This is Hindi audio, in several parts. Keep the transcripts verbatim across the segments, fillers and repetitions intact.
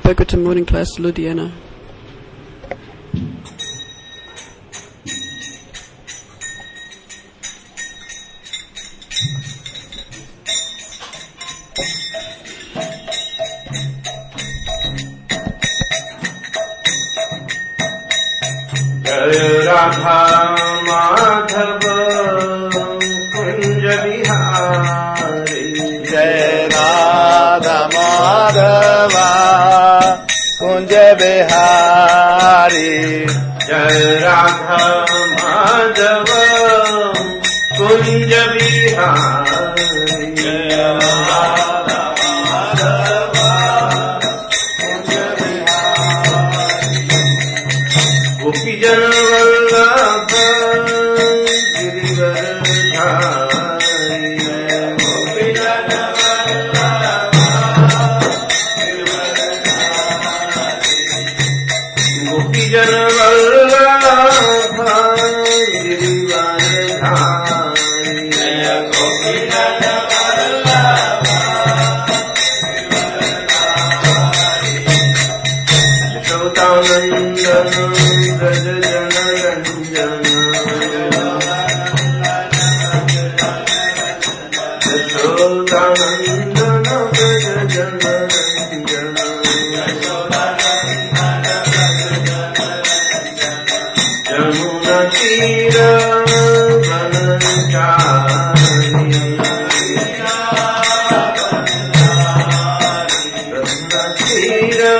Bhagavatam Morning Class, Ludhiana. Jai Radha Madhava Kunj Bihari, Jai Radha Madhava Kunj Bihari, Jai Radha Madhava Kunj Bihari, Jai Radha Madhava Kunj Bihari, Gopi Jana Vallabha Girivaradhari, Gopi Jana Vallabha Girivaradhari, Gopi Jana Vallabha Girivaradhari, Jaya Gopi Jana Vallabha Girivaradhari, Yashodanandana Braja Jana Ranjana, Yashodanandana Braja Jana Ranjana, Jamuna Tira Vanachari, Jamuna Tira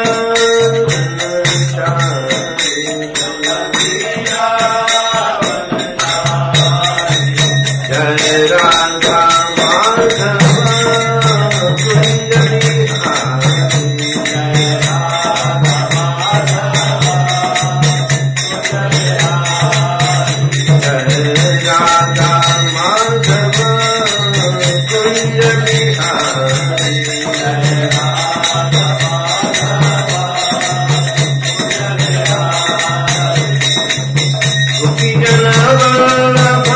Jai Radha Madhava Kunj Bihari, Jai Radha Madhava Kunj Bihari, Jai Radha Madhava Kunj Bihari, Jai Radha Madhava Kunj Bihari, Gopi Jana Vallabha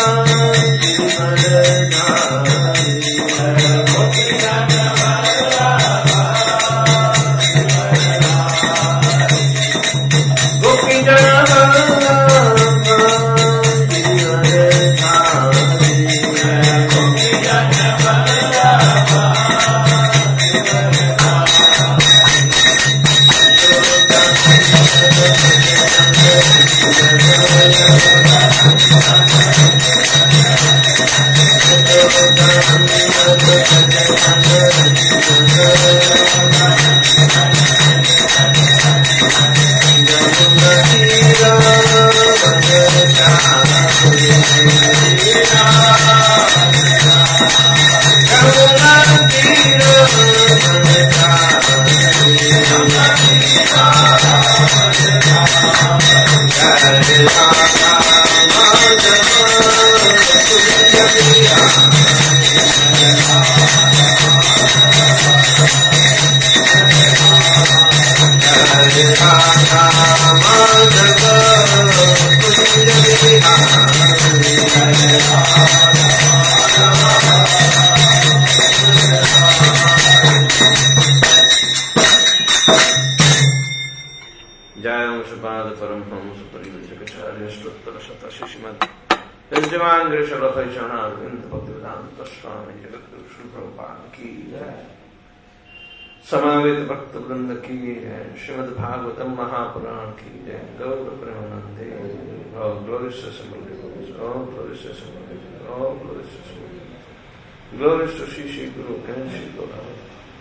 समावेत भक्त वृंद की जय, श्रीमद् भागवतम महापुराण की जय, गौर प्रेमानंदे, all glories to Simple all glories to Simple all glories to Simple glories to Shri Shri Guru and Shri Gauranga.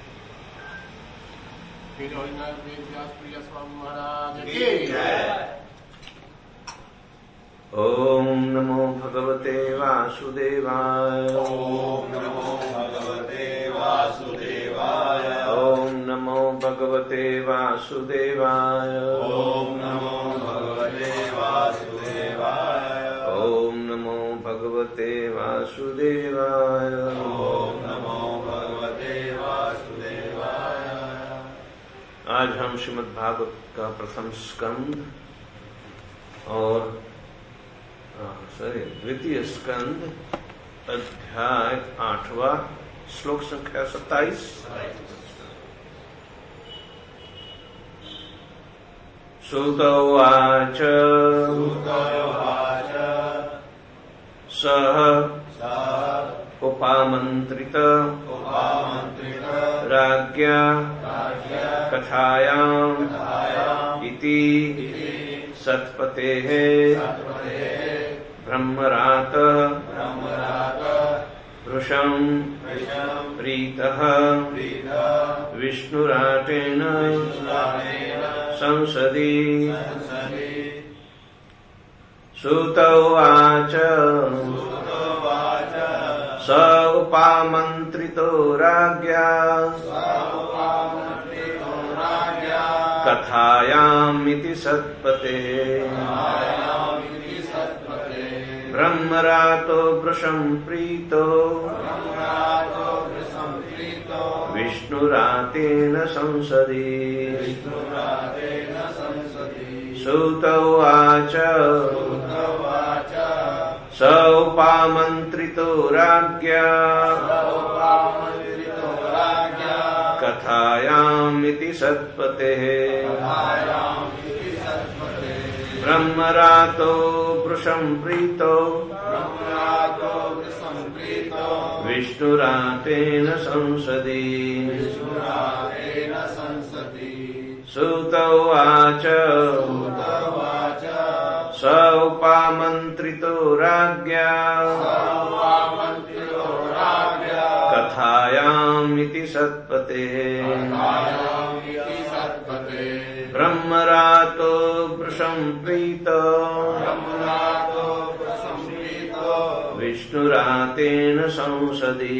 Shri Raghunath Vyas Priya Swami Maharaj ki jai. Om Namo Bhagavate Vasudevaya. Om Namo Bhagavate Vasudevaya. Om Namo Bhagavate Vasudevaya. Om Namo Bhagavate Vasudevaya. Om Namo Bhagavate Vasudevaya. Om Namo Bhagavate Vasudevaya. आज हम श्रीमद् भागवत का प्रथम स्कंद और सॉरी द्वितीय स्कंद अध्याय आठवां श्लोक संख्या सत्ताईस सूत उवाच सः उपामन्त्रित राज्ञा कथायाम् इति सत्पतेः ब्रह्मरात वृषम् प्रीतः विष्णुराटेन संसदि सूत उवाच स उपामन्त्रितो राज्ञा कथायामिति सत्पते ब्रह्मरातो वृषम् प्रीतो विष्णुरातेन संसदि सूत उवाच स उपामन्त्रितो राज्ञा कथायामिति सत्पतेः ब्रह्मरातो वृषम् प्रीतो विष्णुरातेन संसदि सूत उवाच स उपामन्त्रितो राज्ञा कथायामिति सत्पतेः ब्रह्मरातो वृषम् प्रीतो विष्णुरातेन संसदि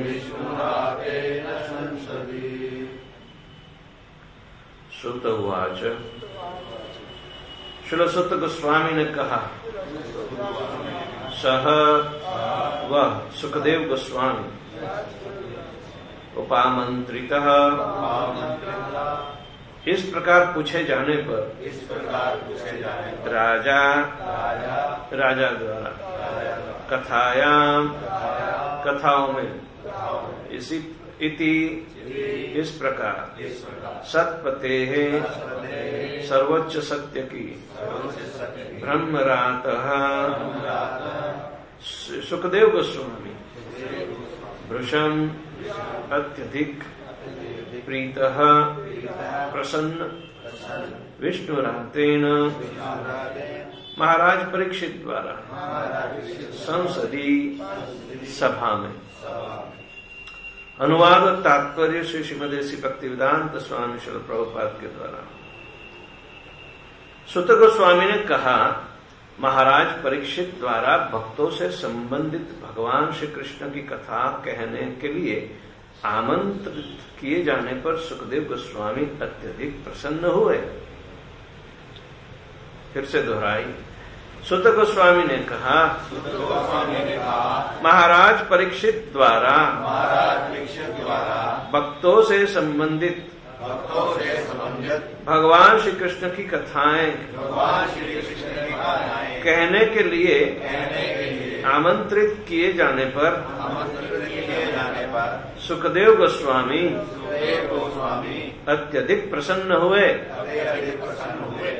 सुत उवाच श्रील सुत गोस्वामी ने कहा सह वह सुखदेव गोस्वामी उपामंत्रितः इस प्रकार पूछे जाने पर इस प्रकार पूछे जाने पर राजा राजा द्वारा कथायाम कथाओं में इसी इति इस प्रकार सत्पते सर्वोच्च सत्य की ब्रह्मरातः सुखदेव गोस्वामी वृषम् अत्यधिक प्रीतः प्रसन्न विष्णुरातेन महाराज परीक्षित द्वारा संसदी सभा में। अनुवाद और तात्पर्य श्री श्रीमदेसी भक्तिवेदांत स्वामी श्रील प्रभुपाद के द्वारा। सुत गोस्वामी ने कहा महाराज परीक्षित द्वारा भक्तों से संबंधित भगवान श्री कृष्ण की कथा कहने के लिए आमंत्रित किए जाने पर सुखदेव गोस्वामी अत्यधिक प्रसन्न हुए। फिर से दोहराई। सुत गोस्वामी ने कहा महाराज परीक्षित द्वारा महाराज परीक्षित द्वारा भक्तों से संबंधित भक्तों से संबंधित भगवान श्री कृष्ण की कथाएं भगवान श्री कृष्ण की कथाएं कहने के लिए कहने के लिए आमंत्रित किए जाने पर आमंत्रित किए जाने पर सुखदेव गोस्वामी सुखदेव गोस्वामी अत्यधिक प्रसन्न हुए। अत्यधिक प्रसन्न हुए।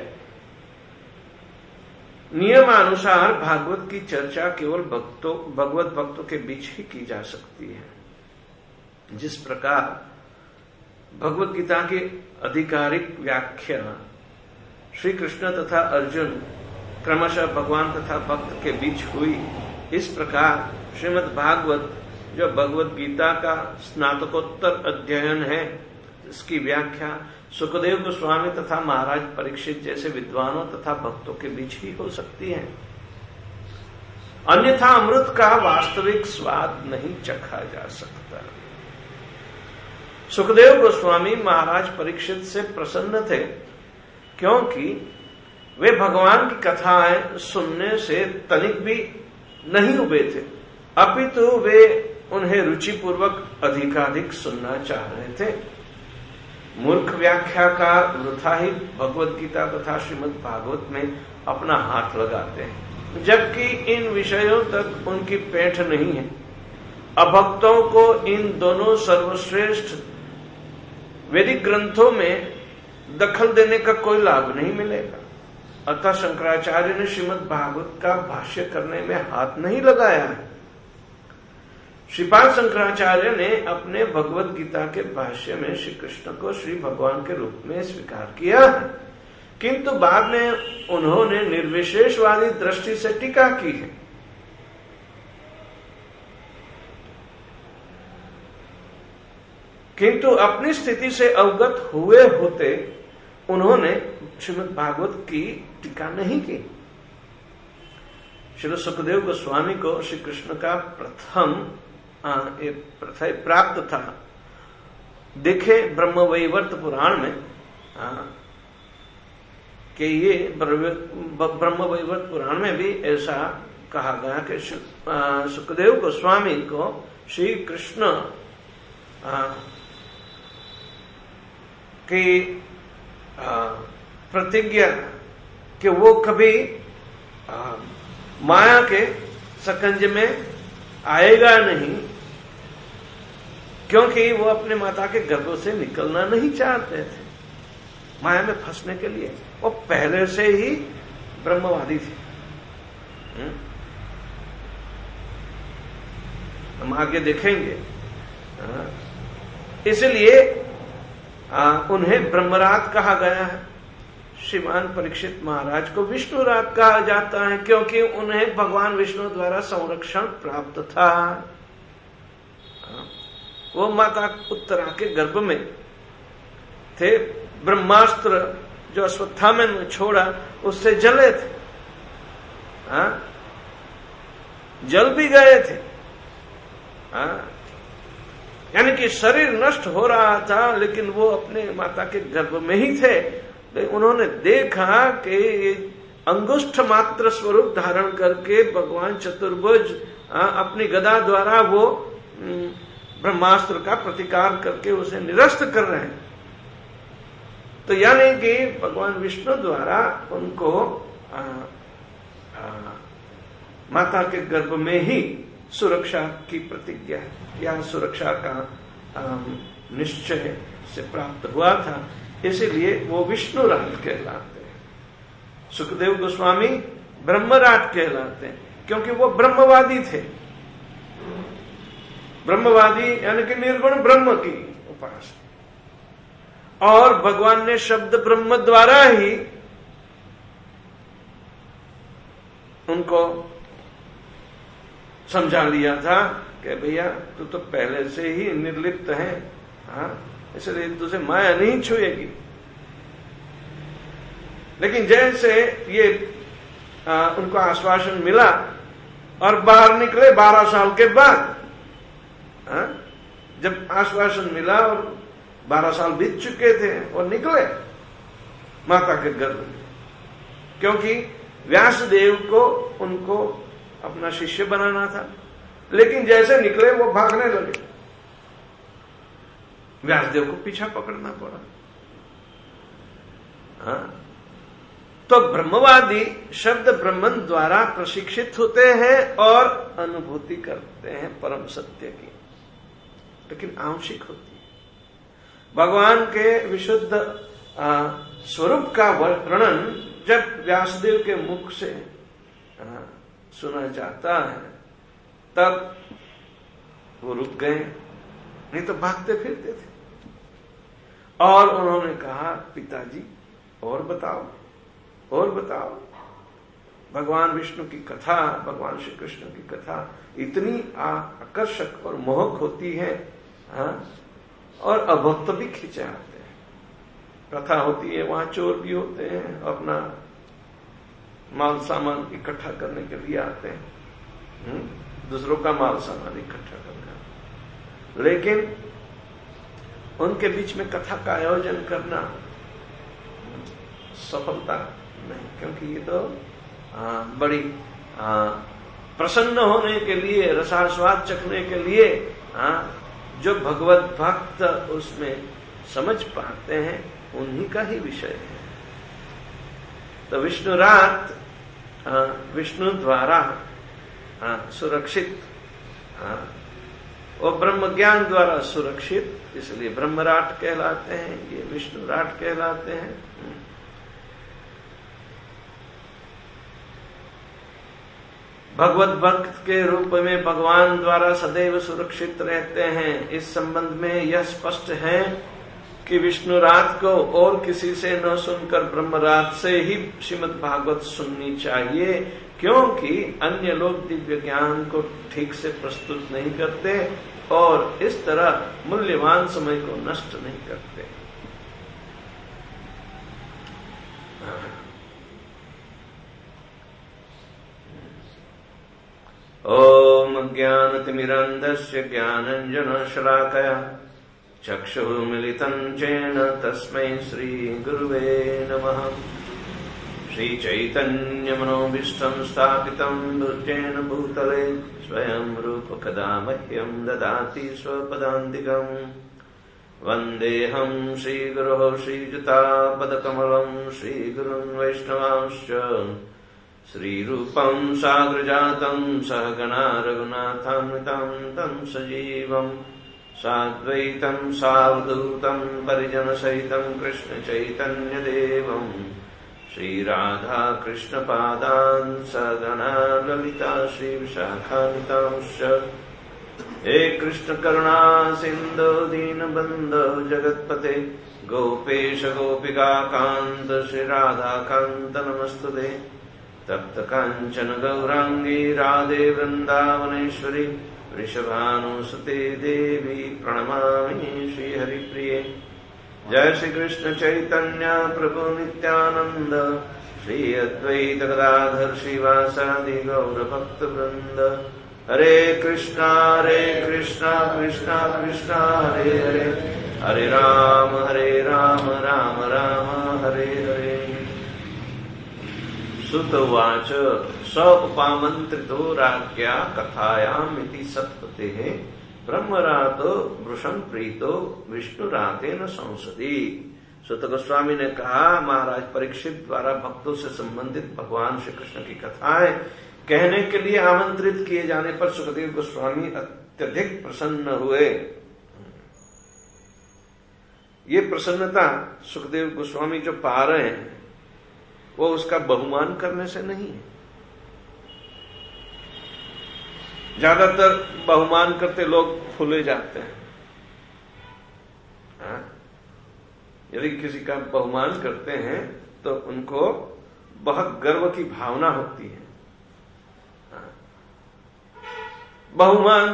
नियमानुसार भागवत की चर्चा केवल भक्तों भगवत भक्तों के बीच ही की जा सकती है। जिस प्रकार भगवत गीता की आधिकारिक व्याख्या श्री कृष्ण तथा अर्जुन क्रमशः भगवान तथा भक्त के बीच हुई, इस प्रकार श्रीमद् भागवत जो भगवत गीता का स्नातकोत्तर अध्ययन है, इसकी व्याख्या सुखदेव गोस्वामी तथा महाराज परीक्षित जैसे विद्वानों तथा भक्तों के बीच ही हो सकती है। अन्यथा अमृत का वास्तविक स्वाद नहीं चखा जा सकता। सुखदेव गोस्वामी महाराज परीक्षित से प्रसन्न थे क्योंकि वे भगवान की कथाएं सुनने से तनिक भी नहीं उबे थे, अपितु वे उन्हें रुचिपूर्वक अधिकाधिक सुनना चाह रहे थे। मूर्ख व्याख्याकार वृथा ही भगवत गीता तथा श्रीमद् भागवत में अपना हाथ लगाते हैं, जबकि इन विषयों तक उनकी पैठ नहीं है। अभक्तों को इन दोनों सर्वश्रेष्ठ वैदिक ग्रंथों में दखल देने का कोई लाभ नहीं मिलेगा। अतः शंकराचार्य ने श्रीमद् भागवत का भाष्य करने में हाथ नहीं लगाया है। श्रीपाद शंकराचार्य ने अपने भगवत गीता के भाष्य में श्री कृष्ण को श्री भगवान के रूप में स्वीकार किया है, किंतु बाद में उन्होंने निर्विशेषवादी दृष्टि से टीका की है। किंतु अपनी स्थिति से अवगत हुए होते उन्होंने श्रीमद् भागवत की टीका नहीं की। श्री सुखदेव गोस्वामी को श्री कृष्ण का प्रथम प्राप्त था। देखे ब्रह्मवैवर्त पुराण में आ, कि ये ब्रह्मवैवर्त पुराण में भी ऐसा कहा गया कि सुखदेव गोस्वामी को श्री कृष्ण की प्रतिज्ञा कि वो कभी आ, माया के सकंज में आएगा नहीं, क्योंकि वो अपने माता के गर्भ से निकलना नहीं चाहते थे माया में फंसने के लिए। वो पहले से ही ब्रह्मवादी थे। हम आगे देखेंगे। इसलिए उन्हें ब्रह्मरात कहा गया है। श्रीमान परीक्षित महाराज को विष्णुरात कहा जाता है, क्योंकि उन्हें भगवान विष्णु द्वारा संरक्षण प्राप्त था। वो माता उत्तरा के गर्भ में थे। ब्रह्मास्त्र जो अश्वत्थामा में छोड़ा उससे जले थे, हाँ? जल भी गए थे, हाँ? यानी कि शरीर नष्ट हो रहा था, लेकिन वो अपने माता के गर्भ में ही थे। उन्होंने देखा कि अंगुष्ठ मात्र स्वरूप धारण करके भगवान चतुर्भुज अपनी गदा द्वारा वो ब्रह्मास्त्र का प्रतिकार करके उसे निरस्त कर रहे हैं। तो यानी कि भगवान विष्णु द्वारा उनको आ, आ, माता के गर्भ में ही सुरक्षा की प्रतिज्ञा या सुरक्षा का निश्चय से प्राप्त हुआ था। इसीलिए वो विष्णुराट कहलाते हैं। सुखदेव गोस्वामी ब्रह्मराट कहलाते हैं, क्योंकि वो ब्रह्मवादी थे। ब्रह्मवादी यानी कि निर्गुण ब्रह्म की उपासना। और भगवान ने शब्द ब्रह्म द्वारा ही उनको समझा लिया था कि भैया तू तो पहले से ही निर्लिप्त है, हाँ, इसलिए तुझे माया नहीं छुएगी। लेकिन जैसे ये आ, उनको आश्वासन मिला और बाहर निकले बारह साल के बाद, हाँ, जब आश्वासन मिला और बारह साल बीत चुके थे और निकले माता के गर्भ में, क्योंकि व्यासदेव को उनको अपना शिष्य बनाना था। लेकिन जैसे निकले वो भागने लगे, व्यासदेव को पीछा पकड़ना पड़ा। हाँ? तो ब्रह्मवादी शब्द ब्रह्मन द्वारा प्रशिक्षित होते हैं और अनुभूति करते हैं परम सत्य की, लेकिन आंशिक होती है। भगवान के विशुद्ध स्वरूप का वर्णन जब व्यासदेव के मुख से आ, सुना जाता है तब वो रुक गए, नहीं तो भागते फिरते थे। और उन्होंने कहा, पिताजी और बताओ और बताओ। भगवान विष्णु की कथा, भगवान श्री कृष्ण की कथा इतनी आकर्षक और मोहक होती है, हाँ? और अभक्त भी खींचे आते हैं। कथा होती है, वहां चोर भी होते हैं, अपना माल सामान इकट्ठा करने के लिए आते हैं, हुँ? दूसरों का माल सामान इकट्ठा करना। लेकिन उनके बीच में कथा का आयोजन करना सफलता नहीं, क्योंकि ये तो आ, बड़ी आ, प्रसन्न होने के लिए, रसास्वाद चखने के लिए, आ, जो भगवत भक्त उसमें समझ पाते हैं उन्हीं का ही विषय है। तो विष्णु रात विष्णु द्वारा आ, सुरक्षित आ, वो ब्रह्म ज्ञान द्वारा सुरक्षित, इसलिए ब्रह्मराट कहलाते हैं, ये विष्णु राट कहलाते हैं। भगवत भक्त के रूप में भगवान द्वारा सदैव सुरक्षित रहते हैं। इस संबंध में यह स्पष्ट है कि विष्णु रात को और किसी से न सुनकर ब्रह्म रात से ही श्रीमद् भागवत सुननी चाहिए, क्योंकि अन्य लोग दिव्य ज्ञान को ठीक से प्रस्तुत नहीं करते और इस तरह मूल्यवान समय को नष्ट नहीं करते। ओम ज्ञानतिमिरन्धस्य ज्ञानञ्जनशलाकया चक्षुर्मिलितं येन तस्मै श्रीगुरुवे नमः। श्रीचैतन्यमनोभीष्टं स्थापितं भूतेन भूतले स्वयं रूप कदा मह्यं ददाति स्वपदान्तिकम्। वन्देऽहं श्रीगुरोः श्रीयुतापदकमलं श्रीगुरुन् वैष्णवांश्च श्रीरूपं साग्रजातं सहगणा रघुनाथामृतं तं सजीवम् साद्वैतं सावधूतं परिजनसहितं कृष्णचैतन्यदेवम् श्रीराधा कृष्णपादान् सगणा ललिता श्रीविशाखान्वितांश्च। हे कृष्ण करुणा सिन्धो दीनबन्धो जगत्पते गोपेश गोपिका कान्त श्रीराधाकान्त नमस्तुते। तप्त कांचन गौरांगी राधे वृंदावनेश्वरी वृषभानुसुते देवी प्रणमामि श्रीहरिप्रिये। जय श्री कृष्ण चैतन्य प्रभु नित्यानंद श्री अद्वैत गदाधर श्रीवासादि गौर भक्त वृंद। हरे कृष्णा हरे कृष्णा कृष्णा कृष्णा हरे हरे हरे राम हरे राम राम राम हरे हरे। सुतवाच स उपामंत्रितो राज्ञा कथायामिति सत्पतेः ब्रह्मरातो वृषं प्रीतो विष्णुरातेन संसदि। सुत गोस्वामी ने कहा, महाराज परीक्षित द्वारा भक्तों से संबंधित भगवान श्री कृष्ण की कथाएं कहने के लिए आमंत्रित किए जाने पर सुखदेव गोस्वामी अत्यधिक प्रसन्न हुए। ये प्रसन्नता सुखदेव गोस्वामी जो पा रहे हैं वो उसका बहुमान करने से नहीं है। ज्यादातर बहुमान करते लोग फूले जाते हैं। यदि किसी का बहुमान करते हैं तो उनको बहुत गर्व की भावना होती है। बहुमान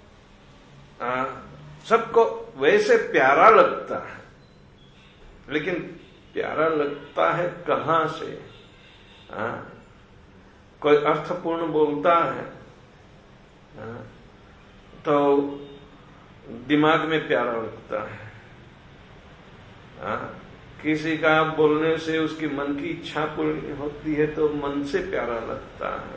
सबको वैसे प्यारा लगता है, लेकिन प्यारा लगता है कहां से? आ, कोई अर्थपूर्ण बोलता है आ, तो दिमाग में प्यारा लगता है। आ, किसी का बोलने से उसकी मन की इच्छा पूरी होती है तो मन से प्यारा लगता है।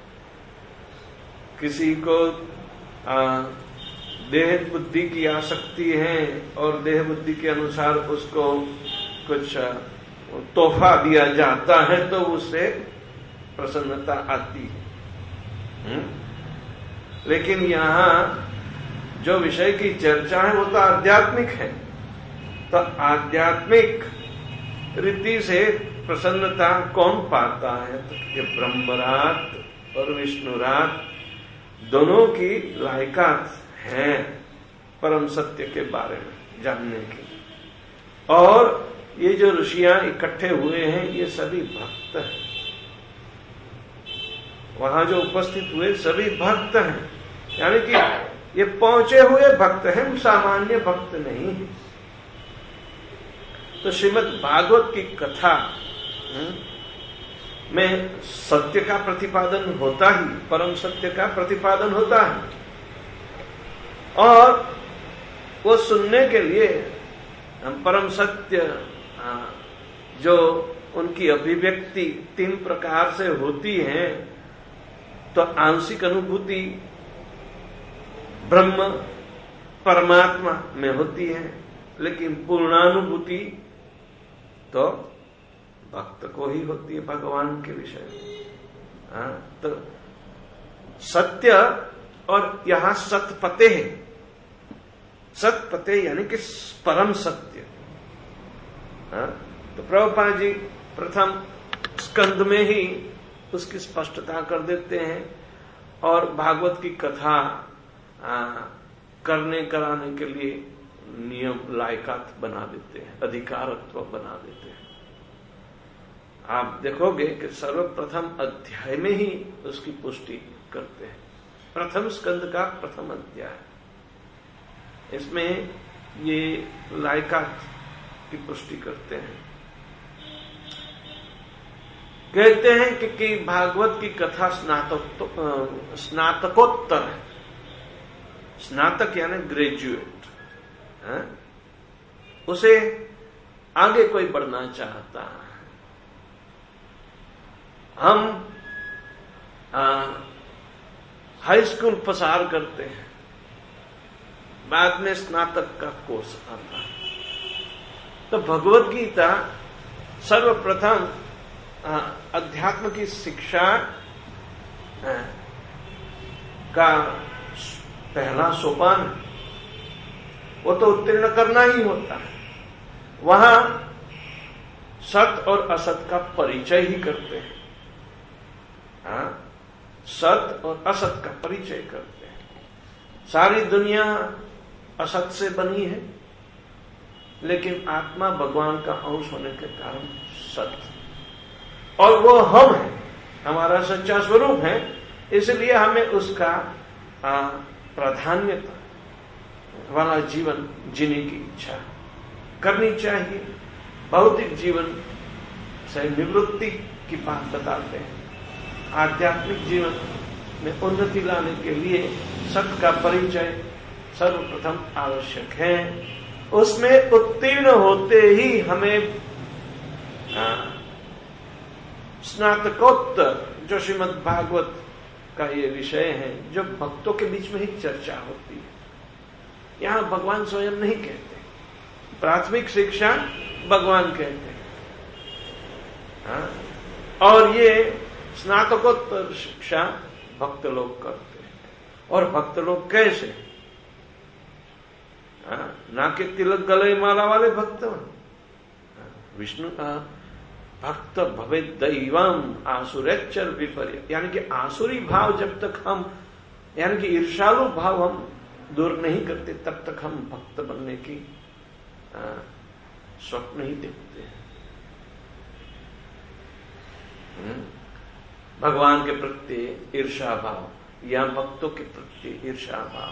किसी को आ, देह बुद्धि की आसक्ति है और देह बुद्धि के अनुसार उसको कुछ तोहफा दिया जाता है तो उससे प्रसन्नता आती है। हुँ? लेकिन यहां जो विषय की चर्चा है वो तो आध्यात्मिक है, तो आध्यात्मिक रीति से प्रसन्नता कौन पाता है? तो ये ब्रह्मरात और विष्णुरात दोनों की लायकात हैं परम सत्य के बारे में जानने की। और ये जो ऋषियां इकट्ठे हुए हैं ये सभी भक्त हैं। वहां जो उपस्थित हुए सभी भक्त हैं, यानी कि ये पहुंचे हुए भक्त हैं, सामान्य भक्त नहीं है। तो श्रीमद् भागवत की कथा में सत्य का प्रतिपादन होता ही, परम सत्य का प्रतिपादन होता है। और वो सुनने के लिए हम परम सत्य जो उनकी अभिव्यक्ति तीन प्रकार से होती है, तो आंशिक अनुभूति ब्रह्म परमात्मा में होती है, लेकिन पूर्णानुभूति तो भक्त को ही होती है भगवान के विषय में। तो सत्य और यहां सतपते है, सत्पते यानी कि परम सत्य। हाँ? तो प्रभुपाद जी प्रथम स्कंद में ही उसकी स्पष्टता कर देते हैं और भागवत की कथा आ, करने कराने के लिए नियम लायकात बना देते हैं, अधिकारत्व बना देते हैं। आप देखोगे कि सर्वप्रथम अध्याय में ही उसकी पुष्टि करते हैं। प्रथम स्कंद का प्रथम अध्याय, इसमें ये लायकात की पुष्टि करते हैं। कहते हैं कि, कि भागवत की कथा स्नातक स्नातकोत्तर है। स्नातक यानी ग्रेजुएट है? उसे आगे कोई बढ़ना चाहता है। हम हाई स्कूल पसार करते हैं, बाद में स्नातक का कोर्स आता है। तो भगवत गीता सर्वप्रथम अध्यात्म की शिक्षा आ, का पहला सोपान, वो तो उत्तीर्ण करना ही होता है। वहां सत और असत का परिचय ही करते हैं। हाँ? सत और असत का परिचय करते हैं। सारी दुनिया असत से बनी है, लेकिन आत्मा भगवान का अंश होने के कारण सत्य, और वो हम है, हमारा सच्चा स्वरूप है। इसलिए हमें उसका प्राधान्यता वाला जीवन जीने की इच्छा करनी चाहिए। भौतिक जीवन से निवृत्ति की बात बताते हैं। आध्यात्मिक जीवन में उन्नति लाने के लिए सत्य का परिचय सर्वप्रथम आवश्यक है। उसमें उत्तीर्ण होते ही हमें स्नातकोत्तर, जो श्रीमद् भागवत का ये विषय है, जो भक्तों के बीच में ही चर्चा होती है, यहां भगवान स्वयं नहीं कहते, प्राथमिक शिक्षा भगवान कहते हैं। हाँ? और ये स्नातकोत्तर शिक्षा भक्त लोग करते हैं। और भक्त लोग कैसे? हाँ? ना कि तिलक गले माला वाले भक्त, विष्णु का भक्त भवे दैवम आसुरेच्चर विपर्य, यानी कि आसुरी भाव जब तक हम, यानी कि ईर्ष्यालु भाव हम दूर नहीं करते, तब तक हम भक्त बनने की स्वप्न ही देखते हैं। भगवान के प्रति ईर्ष्या भाव या भक्तों के प्रति ईर्ष्या भाव,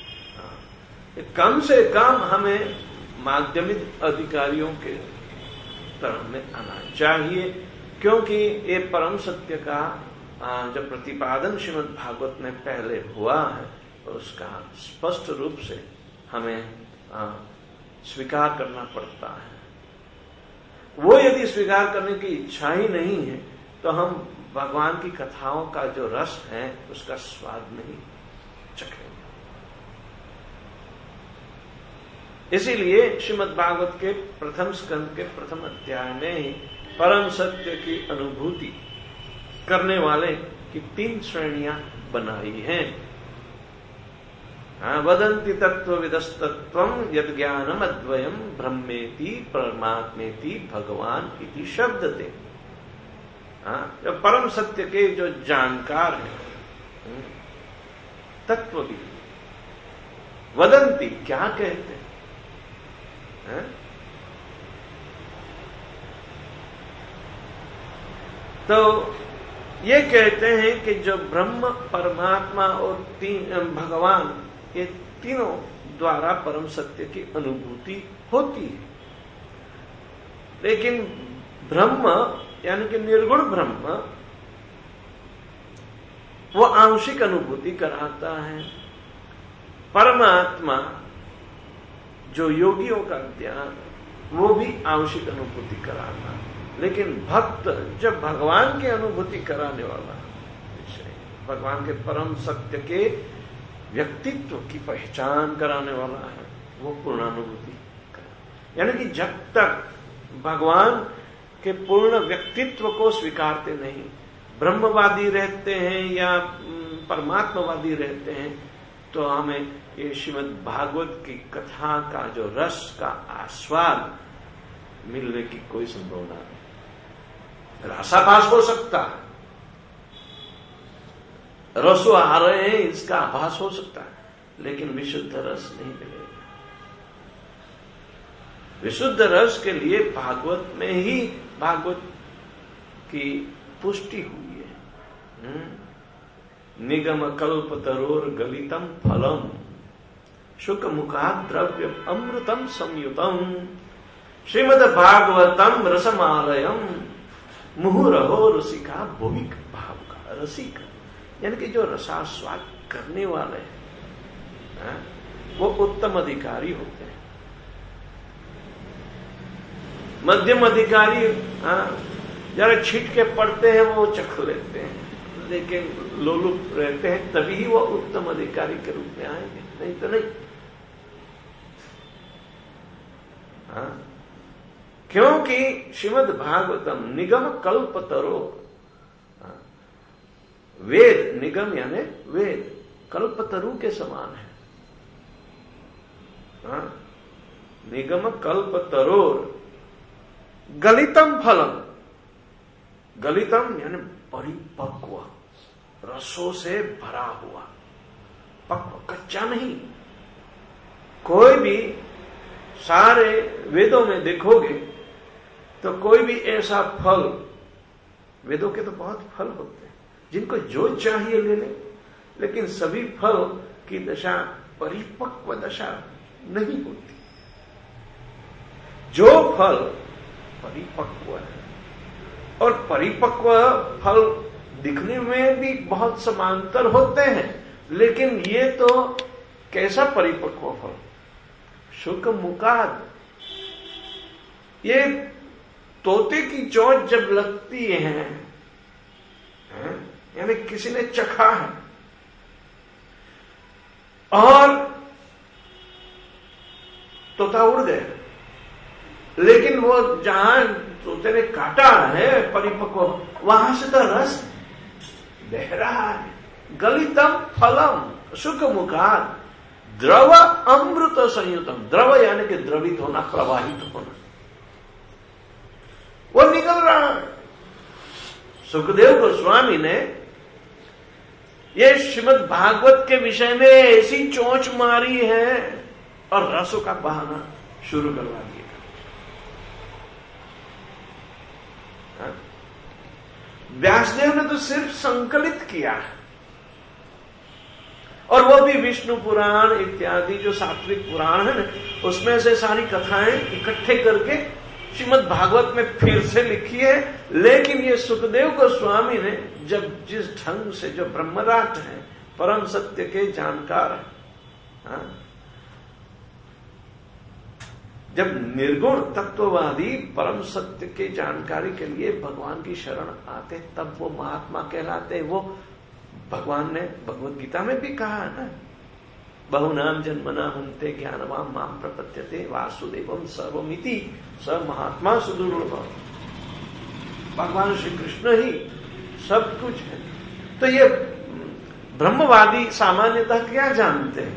कम से कम हमें माध्यमिक अधिकारियों के तरह में आना चाहिए, क्योंकि ये परम सत्य का जब प्रतिपादन श्रीमद् भागवत में पहले हुआ है, तो उसका स्पष्ट रूप से हमें स्वीकार करना पड़ता है। वो यदि स्वीकार करने की इच्छा ही नहीं है, तो हम भगवान की कथाओं का जो रस है उसका स्वाद नहीं चखेंगे। इसीलिए श्रीमद् भागवत के प्रथम स्कंद के प्रथम अध्याय में ही परम सत्य की अनुभूति करने वाले की तीन श्रेणियां बनाई हैं। वदन्ति तत्त्वविदस्तत्त्वं यद् ज्ञानम् अद्वयम् ब्रह्मेति परमात्मेति भगवान इति शब्दते। जो परम सत्य के जो जानकार हैं, तत्वविद, वदन्ति क्या कहते हैं? है? तो ये कहते हैं कि जो ब्रह्म, परमात्मा और तीन भगवान, ये तीनों द्वारा परम सत्य की अनुभूति होती है। लेकिन ब्रह्म यानी कि निर्गुण ब्रह्म वो आंशिक अनुभूति कराता है। परमात्मा जो योगियों का ज्ञान, वो भी आंशिक अनुभूति कराता है। लेकिन भक्त जब भगवान की अनुभूति कराने वाला विषय, भगवान के परम सत्य के व्यक्तित्व की पहचान कराने वाला है, वो पूर्णानुभूति करा। यानी कि जब तक भगवान के पूर्ण व्यक्तित्व को स्वीकारते नहीं, ब्रह्मवादी रहते हैं या परमात्मावादी रहते हैं, तो हमें ये श्रीमद् भागवत की कथा का जो रस का आस्वाद मिलने की कोई संभावना नहीं। रसाभास हो सकता है, रसो आ रहे हैं इसका आभास हो सकता है, लेकिन विशुद्ध रस नहीं मिलेगा। विशुद्ध रस के लिए भागवत में ही भागवत की पुष्टि हुई है। निगम कल्प तरोर गलितम फलम शुक मुखात द्रव्य अमृतम संयुतम श्रीमद् भागवतम रसमालयम मुहुरहो रसिका भूमिक भाव का रसिक यानी कि जो रसास्वाद करने वाले हैं वो उत्तम अधिकारी होते हैं। मध्यम अधिकारी जरा छिट के पढ़ते हैं वो चख लेते हैं, लेकिन लोलुप रहते हैं, तभी ही वो उत्तम अधिकारी के रूप में आएंगे, नहीं तो नहीं। हाँ? क्योंकि श्रीमद् भागवतम निगम कल्प तरो, वेद निगम यानी वेद कल्पतरु के समान है। हाँ? निगम कल्पतरोर गलितम फलम, गलितम यानी परिपक्व, रसों से भरा हुआ, पक्व, कच्चा नहीं। कोई भी सारे वेदों में देखोगे तो कोई भी ऐसा फल, वेदों के तो बहुत फल होते हैं जिनको जो चाहिए ले ले, लेकिन सभी फल की दशा परिपक्व दशा नहीं होती। जो फल परिपक्व है, और परिपक्व फल दिखने में भी बहुत समांतर होते हैं, लेकिन ये तो कैसा परिपक्व फल, शुक मुकाद, ये तोते की चोंच जब लगती है, है? यानी किसी ने चखा है और तोता उड़ गया, लेकिन वो जहां तोते ने काटा है परिपक्व, वहां से तो रस बह रहा है। गलितम फलम शुक मुखाद द्रव अमृत संयुतम, द्रव यानी कि द्रवित होना, प्रवाहित होना, वो निकल रहा है। सुखदेव गोस्वामी ने ये श्रीमद् भागवत के विषय में ऐसी चोंच मारी है और रसों का बहाना शुरू करवा दिया। व्यासदेव ने तो सिर्फ संकलित किया है, और वो भी विष्णु पुराण इत्यादि जो सात्विक पुराण है ना, उसमें से सारी कथाएं इकट्ठे करके श्रीमद् भागवत में फिर से लिखी है। लेकिन ये सुखदेव गोस्वामी ने जब जिस ढंग से, जो ब्रह्मराट है, परम सत्य के जानकार है, हाँ? जब निर्गुण तत्ववादी परम सत्य की जानकारी के लिए भगवान की शरण आते, तब वो महात्मा कहलाते। वो भगवान ने भगवत गीता में भी कहा है ना, बहुनाम जन्मना हन्ते ज्ञानवाम माम प्रपद्यते वासुदेवम सर्वमिति स महात्मा सुदुर्लभम। भगवान श्री कृष्ण ही सब कुछ है। तो ये ब्रह्मवादी सामान्यतः क्या जानते हैं?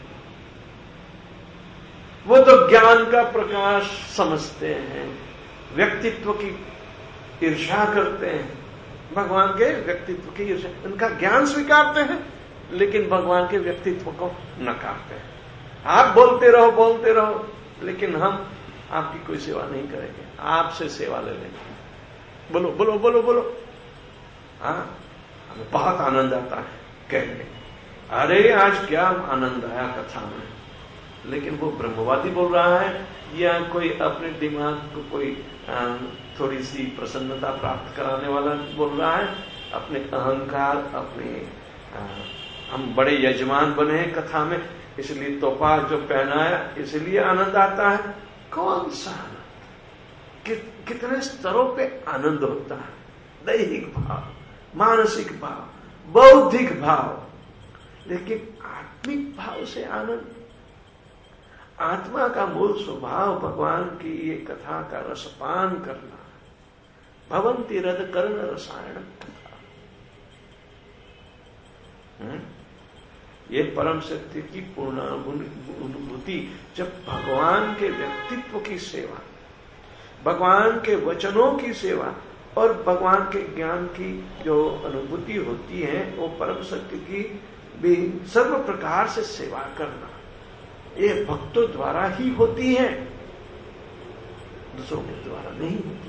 वो तो ज्ञान का प्रकाश समझते हैं, व्यक्तित्व की ईर्ष्या करते हैं, भगवान के व्यक्तित्व की ईर्ष्या, उनका ज्ञान स्वीकारते हैं, लेकिन भगवान के व्यक्तित्व को नकारते हैं। आप बोलते रहो बोलते रहो, लेकिन हम आपकी कोई सेवा नहीं करेंगे, आपसे सेवा ले लेंगे। बोलो बोलो बोलो बोलो। हाँ, हमें बहुत आनंद आता है कहने, अरे आज क्या आनंद आया कथा में, लेकिन वो ब्रह्मवादी बोल रहा है या कोई अपने दिमाग को कोई थोड़ी सी प्रसन्नता प्राप्त कराने वाला बोल रहा है, अपने अहंकार, अपने आ, हम बड़े यजमान बने हैं कथा में, इसलिए तोहफा जो पहनाया इसलिए आनंद आता है। कौन सा आनंद? कि, कितने स्तरों पे आनंद होता है? दैहिक भाव, मानसिक भाव, बौद्धिक भाव, लेकिन आत्मिक भाव से आनंद। आत्मा का मूल स्वभाव भगवान की ये कथा का रसपान करना, भवंती रद कर्ण रसायन कथा। ये परम सत्य की पूर्ण अनुभूति जब भगवान के व्यक्तित्व की सेवा, भगवान के वचनों की सेवा और भगवान के ज्ञान की जो अनुभूति होती है, वो परम सत्य की भी सर्व प्रकार से सेवा करना, ये भक्तों द्वारा ही होती है, दूसरों के द्वारा नहीं होती।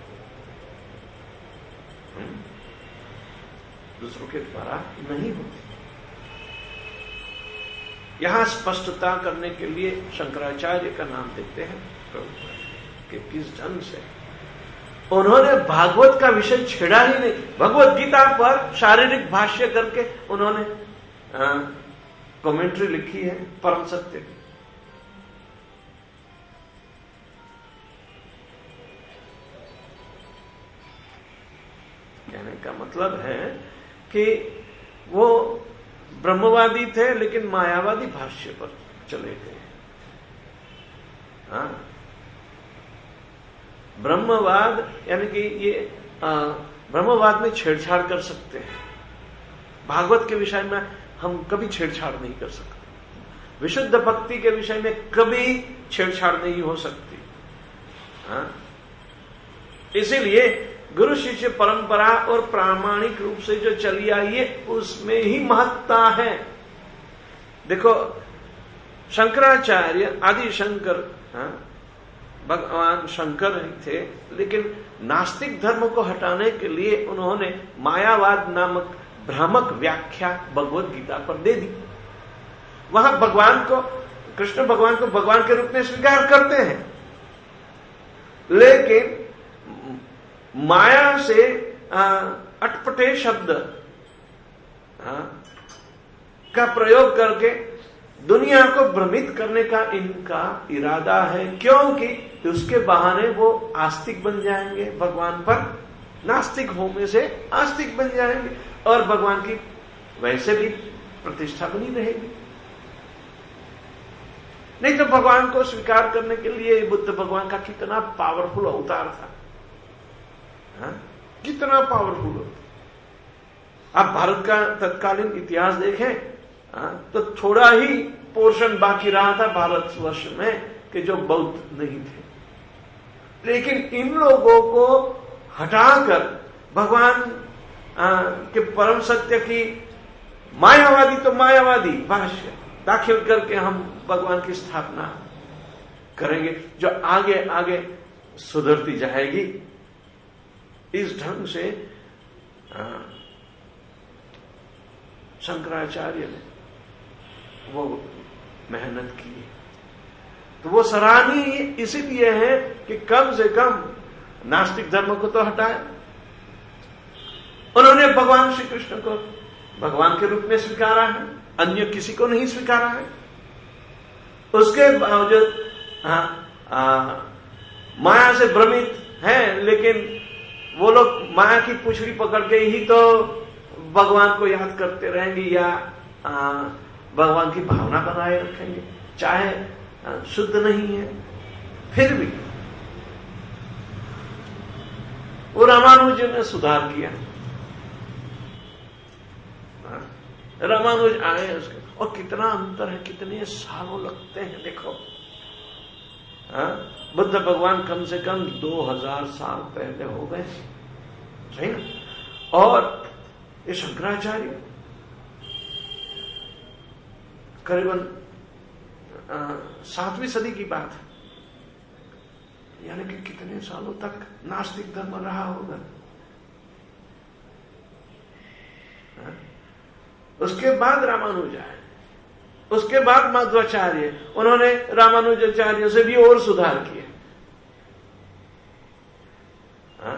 दूसरों के द्वारा नहीं होती। यहां स्पष्टता करने के लिए शंकराचार्य का नाम देते हैं कि किस ढंग से उन्होंने भागवत का विषय छेड़ा ही नहीं। भगवत गीता पर शारीरिक भाष्य करके उन्होंने कमेंट्री लिखी है परम सत्य की। कहने का मतलब है कि वो ब्रह्मवादी थे लेकिन मायावादी भाष्य पर चले गए। हाँ, ब्रह्मवाद यानी कि ये ब्रह्मवाद में छेड़छाड़ कर सकते हैं, भागवत के विषय में हम कभी छेड़छाड़ नहीं कर सकते, विशुद्ध भक्ति के विषय में कभी छेड़छाड़ नहीं हो सकती। हाँ, इसीलिए गुरु शिष्य परंपरा और प्रामाणिक रूप से जो चली आई है उसमें ही महत्ता है। देखो शंकराचार्य आदि शंकर, हाँ, भगवान शंकर ही थे, लेकिन नास्तिक धर्म को हटाने के लिए उन्होंने मायावाद नामक भ्रामक व्याख्या भगवत गीता पर दे दी। वहां भगवान को, कृष्ण भगवान को भगवान के रूप में स्वीकार करते हैं, लेकिन माया से अटपटे शब्द आ, का प्रयोग करके दुनिया को भ्रमित करने का इनका इरादा है, क्योंकि उसके बहाने वो आस्तिक बन जाएंगे, भगवान पर नास्तिक होने से आस्तिक बन जाएंगे और भगवान की वैसे भी प्रतिष्ठा बनी रहेगी। नहीं तो भगवान को स्वीकार करने के लिए बुद्ध भगवान का कितना पावरफुल अवतार था, हाँ? कितना पावरफुल होता। आप भारत का तत्कालीन इतिहास देखें, हाँ? तो थोड़ा ही पोर्शन बाकी रहा था भारतवर्ष में कि जो बौद्ध नहीं थे, लेकिन इन लोगों को हटाकर भगवान आ, के परम सत्य की मायावादी तो मायावादी भाष्य दाखिल करके हम भगवान की स्थापना करेंगे जो आगे आगे सुधरती जाएगी। इस ढंग से शंकराचार्य ने वो मेहनत की, तो वो सराहनीय इसीलिए है कि कम से कम नास्तिक धर्म को तो हटाया। उन्होंने भगवान श्री कृष्ण को भगवान के रूप में स्वीकारा है, अन्य किसी को नहीं स्वीकारा है। उसके बावजूद माया से भ्रमित है, लेकिन वो लोग माया की पुछड़ी पकड़ के ही तो भगवान को याद करते रहेंगे या आ, भगवान की भावना बनाए रखेंगे, चाहे आ, शुद्ध नहीं है फिर भी। वो रामानुज ने सुधार किया, रामानुज आए उसके, और कितना अंतर है, कितने सालों लगते हैं देखो। हाँ, बुद्ध भगवान कम से कम दो हजार साल पहले हो गए, सही ना। और ये शंकराचार्य करीबन सातवीं सदी की बात है, यानी कि कितने सालों तक नास्तिक धर्म रहा होगा। हाँ? उसके बाद रामानुज आए, उसके बाद मध्वाचार्य, उन्होंने रामानुजाचार्य से भी और सुधार किए। हाँ?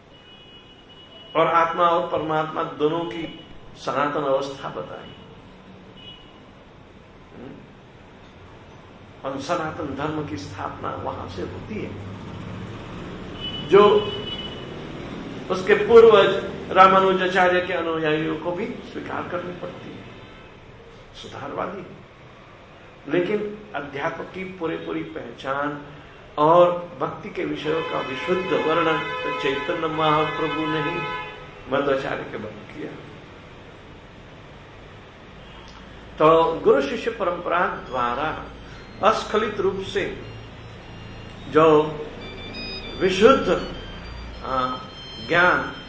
और आत्मा और परमात्मा दोनों की सनातन अवस्था बताई। और सनातन धर्म की स्थापना वहां से होती है, जो उसके पूर्वज रामानुजाचार्य के अनुयायियों को भी स्वीकार करनी पड़ती है, सुधारवादी। लेकिन अध्यात्म की पूरी पूरी पहचान और भक्ति के विषयों का विशुद्ध वर्णन तो चैतन्य महाप्रभु ने ही मध्वाचार्य के बल किया। तो गुरु शिष्य परंपरा द्वारा अस्खलित रूप से जो विशुद्ध ज्ञान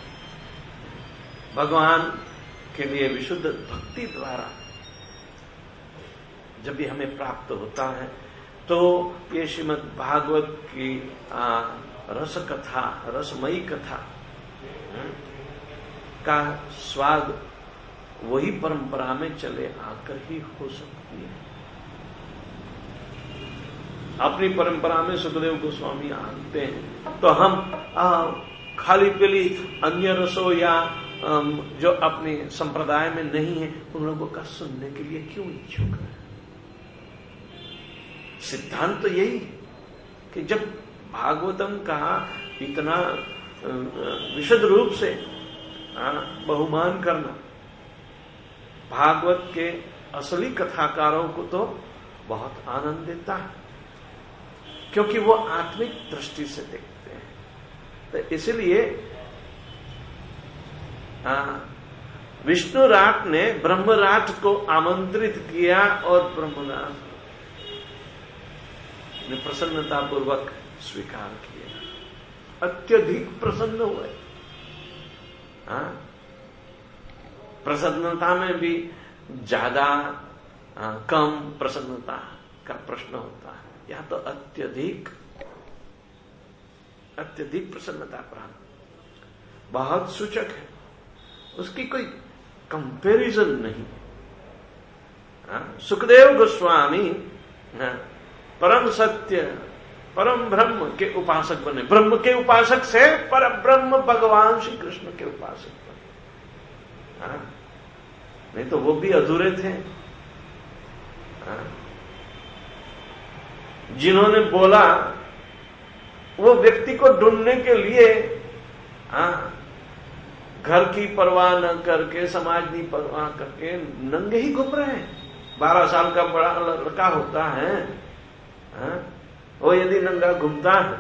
भगवान के लिए विशुद्ध भक्ति द्वारा जब भी हमें प्राप्त होता है तो ये श्रीमद् भागवत की आ, रस कथा, रसमयी कथा का स्वाद वही परंपरा में चले आकर ही हो सकती है। अपनी परंपरा में सुखदेव गोस्वामी आते हैं तो हम आ, खाली पीली अन्य रसों या जो अपने संप्रदाय में नहीं है उन लोगों का सुनने के लिए क्यों इच्छुक है? सिद्धांत तो यही है कि जब भागवतम का इतना विशुद्ध रूप से बहुमान करना, भागवत के असली कथाकारों को तो बहुत आनंद देता है क्योंकि वो आत्मिक दृष्टि से देखते हैं। तो इसलिए विष्णु राट ने ब्रह्मराट को आमंत्रित किया और ब्रह्मराट ने प्रसन्नता पूर्वक स्वीकार किया, अत्यधिक प्रसन्न हुए। हाँ? प्रसन्नता में भी ज्यादा कम प्रसन्नता का प्रश्न होता है, या तो अत्यधिक अत्यधिक प्रसन्नता प्राप्त बहुत सूचक है, उसकी कोई कंपैरिजन नहीं। हाँ? सुखदेव गोस्वामी हाँ, परम सत्य परम ब्रह्म के उपासक बने, ब्रह्म के उपासक से पर ब्रह्म भगवान श्री कृष्ण के उपासक बने। हाँ? नहीं तो वो भी अधूरे थे। हाँ? जिन्होंने बोला वो व्यक्ति को ढूंढने के लिए हाँ, घर की परवाह न करके, समाज की परवाह करके नंगे ही घूम रहे हैं। बारह साल का बड़ा लड़का होता है हाँ? वो यदि नंगा घूमता है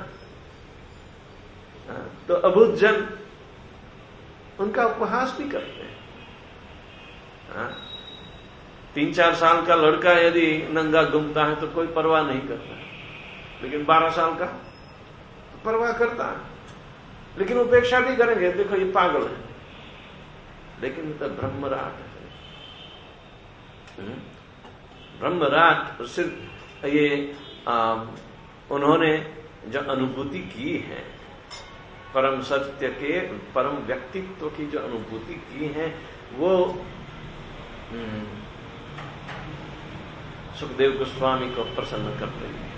हाँ? तो अबुझ जन उनका उपहास भी करते हैं। हाँ? तीन चार साल का लड़का यदि नंगा घूमता है तो कोई परवाह नहीं करता, लेकिन बारह साल का तो परवाह करता है, लेकिन उपेक्षा भी करेंगे, देखो ये पागल है। लेकिन तो ब्रह्मराट है, ब्रह्मराट सिर्फ ये आ, उन्होंने जो अनुभूति की है, परम सत्य के परम व्यक्तित्व की जो अनुभूति की है वो सुखदेव गोस्वामी को प्रसन्न कर रही है।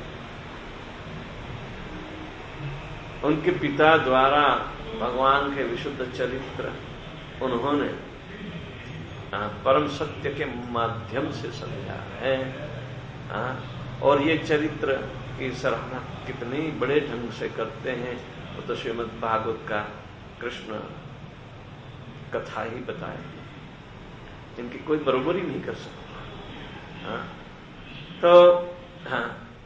उनके पिता द्वारा भगवान के विशुद्ध चरित्र उन्होंने परम सत्य के माध्यम से समझा है। और ये चरित्र की सराहना कितनी बड़े ढंग से करते हैं वो तो श्रीमद् भागवत का कृष्ण कथा ही बताए, इनकी कोई बरोबरी नहीं कर सकता। हाँ? तो हाँ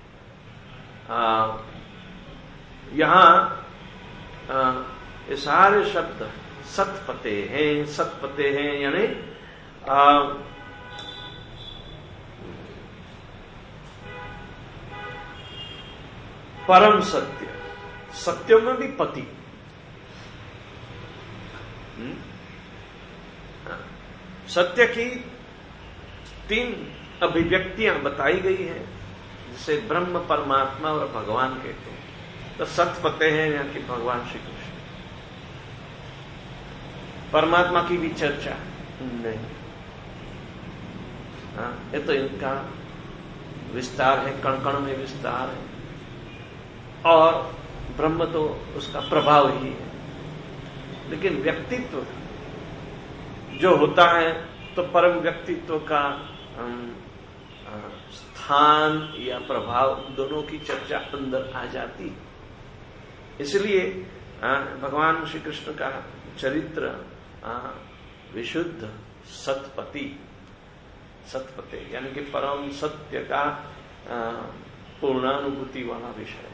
यहाँ ये सारे शब्द सतपते हैं, सतपते हैं यानी परम सत्य, सत्यों में भी पति। सत्य की तीन अभिव्यक्तियां बताई गई हैं जिसे ब्रह्म, परमात्मा और भगवान कहते हैं। तो सतपते हैं यहाँ की भगवान श्री कृष्ण। परमात्मा की भी चर्चा नहीं, हाँ, ये तो इनका विस्तार है, कण कण में विस्तार है, और ब्रह्म तो उसका प्रभाव ही है। लेकिन व्यक्तित्व जो होता है तो परम व्यक्तित्व का स्थान या प्रभाव दोनों की चर्चा अंदर आ जाती। इसलिए भगवान श्री कृष्ण का चरित्र विशुद्ध सतपति, सतपते यानी कि परम सत्य का पूर्णानुभूति वाला विषय,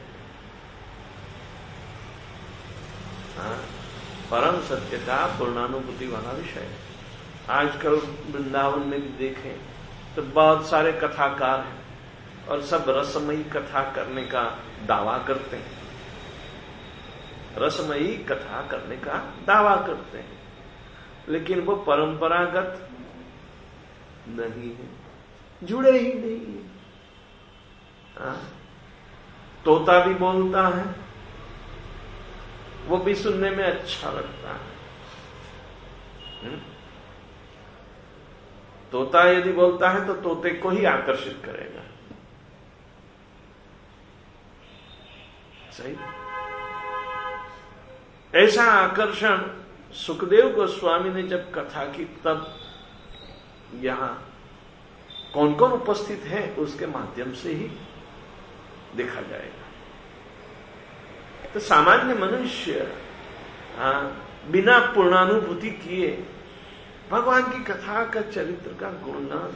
परम सत्य का पूर्णानुभूति वाला विषय। आजकल वृंदावन में भी देखें तो बहुत सारे कथाकार हैं और सब रसमयी कथा करने का दावा करते हैं, रसमयी कथा करने का दावा करते हैं, लेकिन वो परंपरागत नहीं है, जुड़े ही नहीं है। हाँ? तोता भी बोलता है, वो भी सुनने में अच्छा लगता है। हुँ? तोता यदि बोलता है तो तोते को ही आकर्षित करेगा। सही? ऐसा आकर्षण सुखदेव गोस्वामी ने जब कथा की तब यहां कौन कौन उपस्थित है उसके माध्यम से ही देखा जाएगा। तो सामान्य मनुष्य बिना पूर्णानुभूति किए भगवान की कथा का चरित्र का गुणगान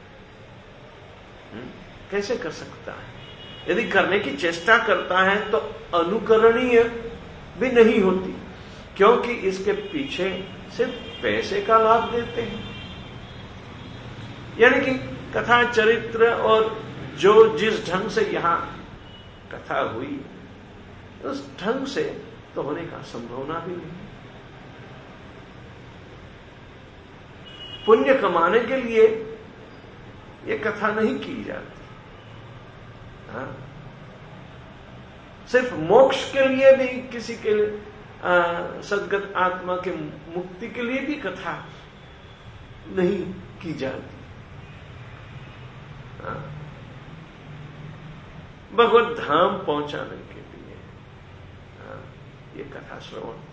कैसे कर सकता है? यदि करने की चेष्टा करता है तो अनुकरणीय भी नहीं होती, क्योंकि इसके पीछे सिर्फ पैसे का लाभ देते हैं। यानी कि कथा चरित्र और जो जिस ढंग से यहां कथा हुई उस ढंग से तो होने का संभावना भी नहीं। पुण्य कमाने के लिए ये कथा नहीं की जाती। हाँ? सिर्फ मोक्ष के लिए भी, किसी के आ, सद्गत आत्मा के मुक्ति के लिए भी कथा नहीं की जाती। हाँ? भगवत धाम पहुंचाने के लिए हाँ, ये कथा श्रवण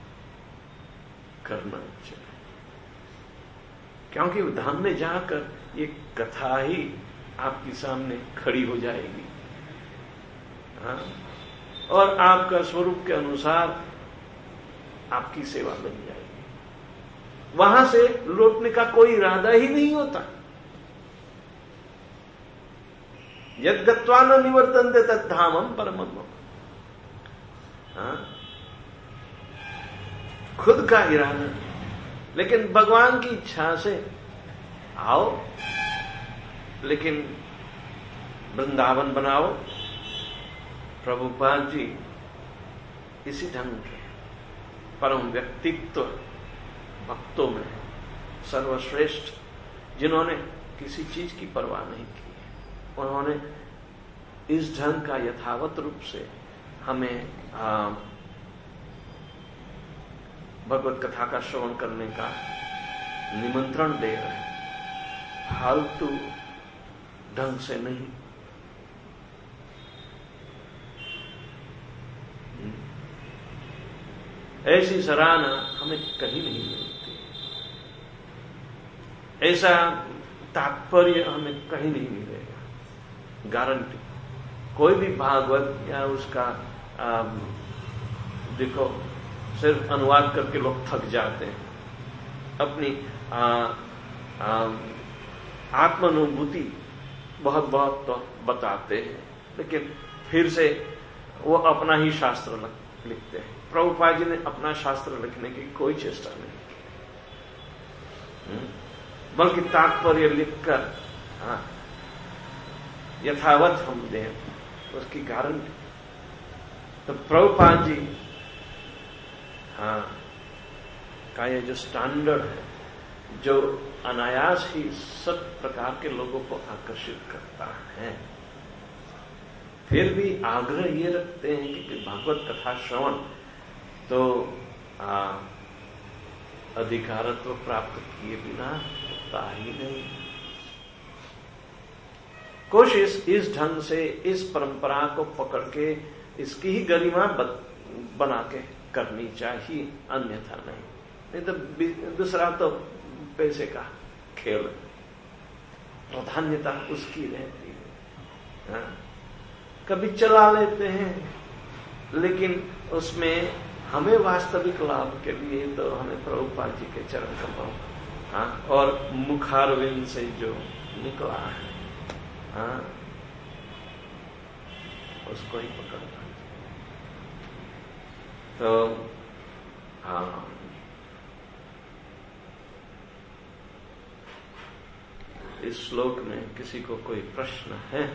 करना चाहिए, क्योंकि धाम में जाकर ये कथा ही आपके सामने खड़ी हो जाएगी। हाँ? और आपका स्वरूप के अनुसार आपकी सेवा बन जाएगी। वहां से लौटने का कोई इरादा ही नहीं होता। यद गत्वा न निवर्तन्ते तद्धामम परमम। हाँ? खुद का इरादा, लेकिन भगवान की इच्छा से आओ, लेकिन वृंदावन बनाओ। प्रभुपाद जी इसी ढंग के परम व्यक्तित्व भक्तों में सर्वश्रेष्ठ, जिन्होंने किसी चीज की परवाह नहीं की, उन्होंने इस ढंग का यथावत रूप से हमें भगवत कथा का श्रवण करने का निमंत्रण दे रहे हैं, फालतू ढंग से नहीं। ऐसी सराहना हमें कहीं नहीं मिलती, ऐसा तात्पर्य हमें कहीं नहीं मिलेगा, गारंटी। कोई भी भागवत या उसका आ, देखो सिर्फ अनुवाद करके लोग थक जाते हैं, अपनी आत्मानुभूति बहुत बहुत तो बताते हैं, लेकिन फिर से वो अपना ही शास्त्र लिखते हैं। प्रभुपाद जी ने अपना शास्त्र लिखने की कोई चेष्टा नहीं की, बल्कि तात्पर्य लिखकर हाँ, यथावत हम दें, उसकी गारंटी। तो प्रभुपाद जी हाँ का ये जो स्टैंडर्ड है, जो अनायास ही सब प्रकार के लोगों को आकर्षित करता है, फिर भी आग्रह ये रखते हैं कि भागवत कथा श्रवण तो आ, अधिकारत्व प्राप्त किए बिना होता ही नहीं। कोशिश इस ढंग से इस परंपरा को पकड़ के इसकी ही गरिमा बना के करनी चाहिए, अन्यथा नहीं। नहीं तो दूसरा तो पैसे का खेल, प्राधान्यता उसकी रहती है। हाँ? कभी चला लेते हैं, लेकिन उसमें हमें वास्तविक लाभ के लिए तो हमें प्रभुपाद जी के चरण कमल हाँ और मुखारविंद से जो निकला है हाँ उसको ही पकड़ना। तो हाँ इस श्लोक में किसी को कोई प्रश्न है?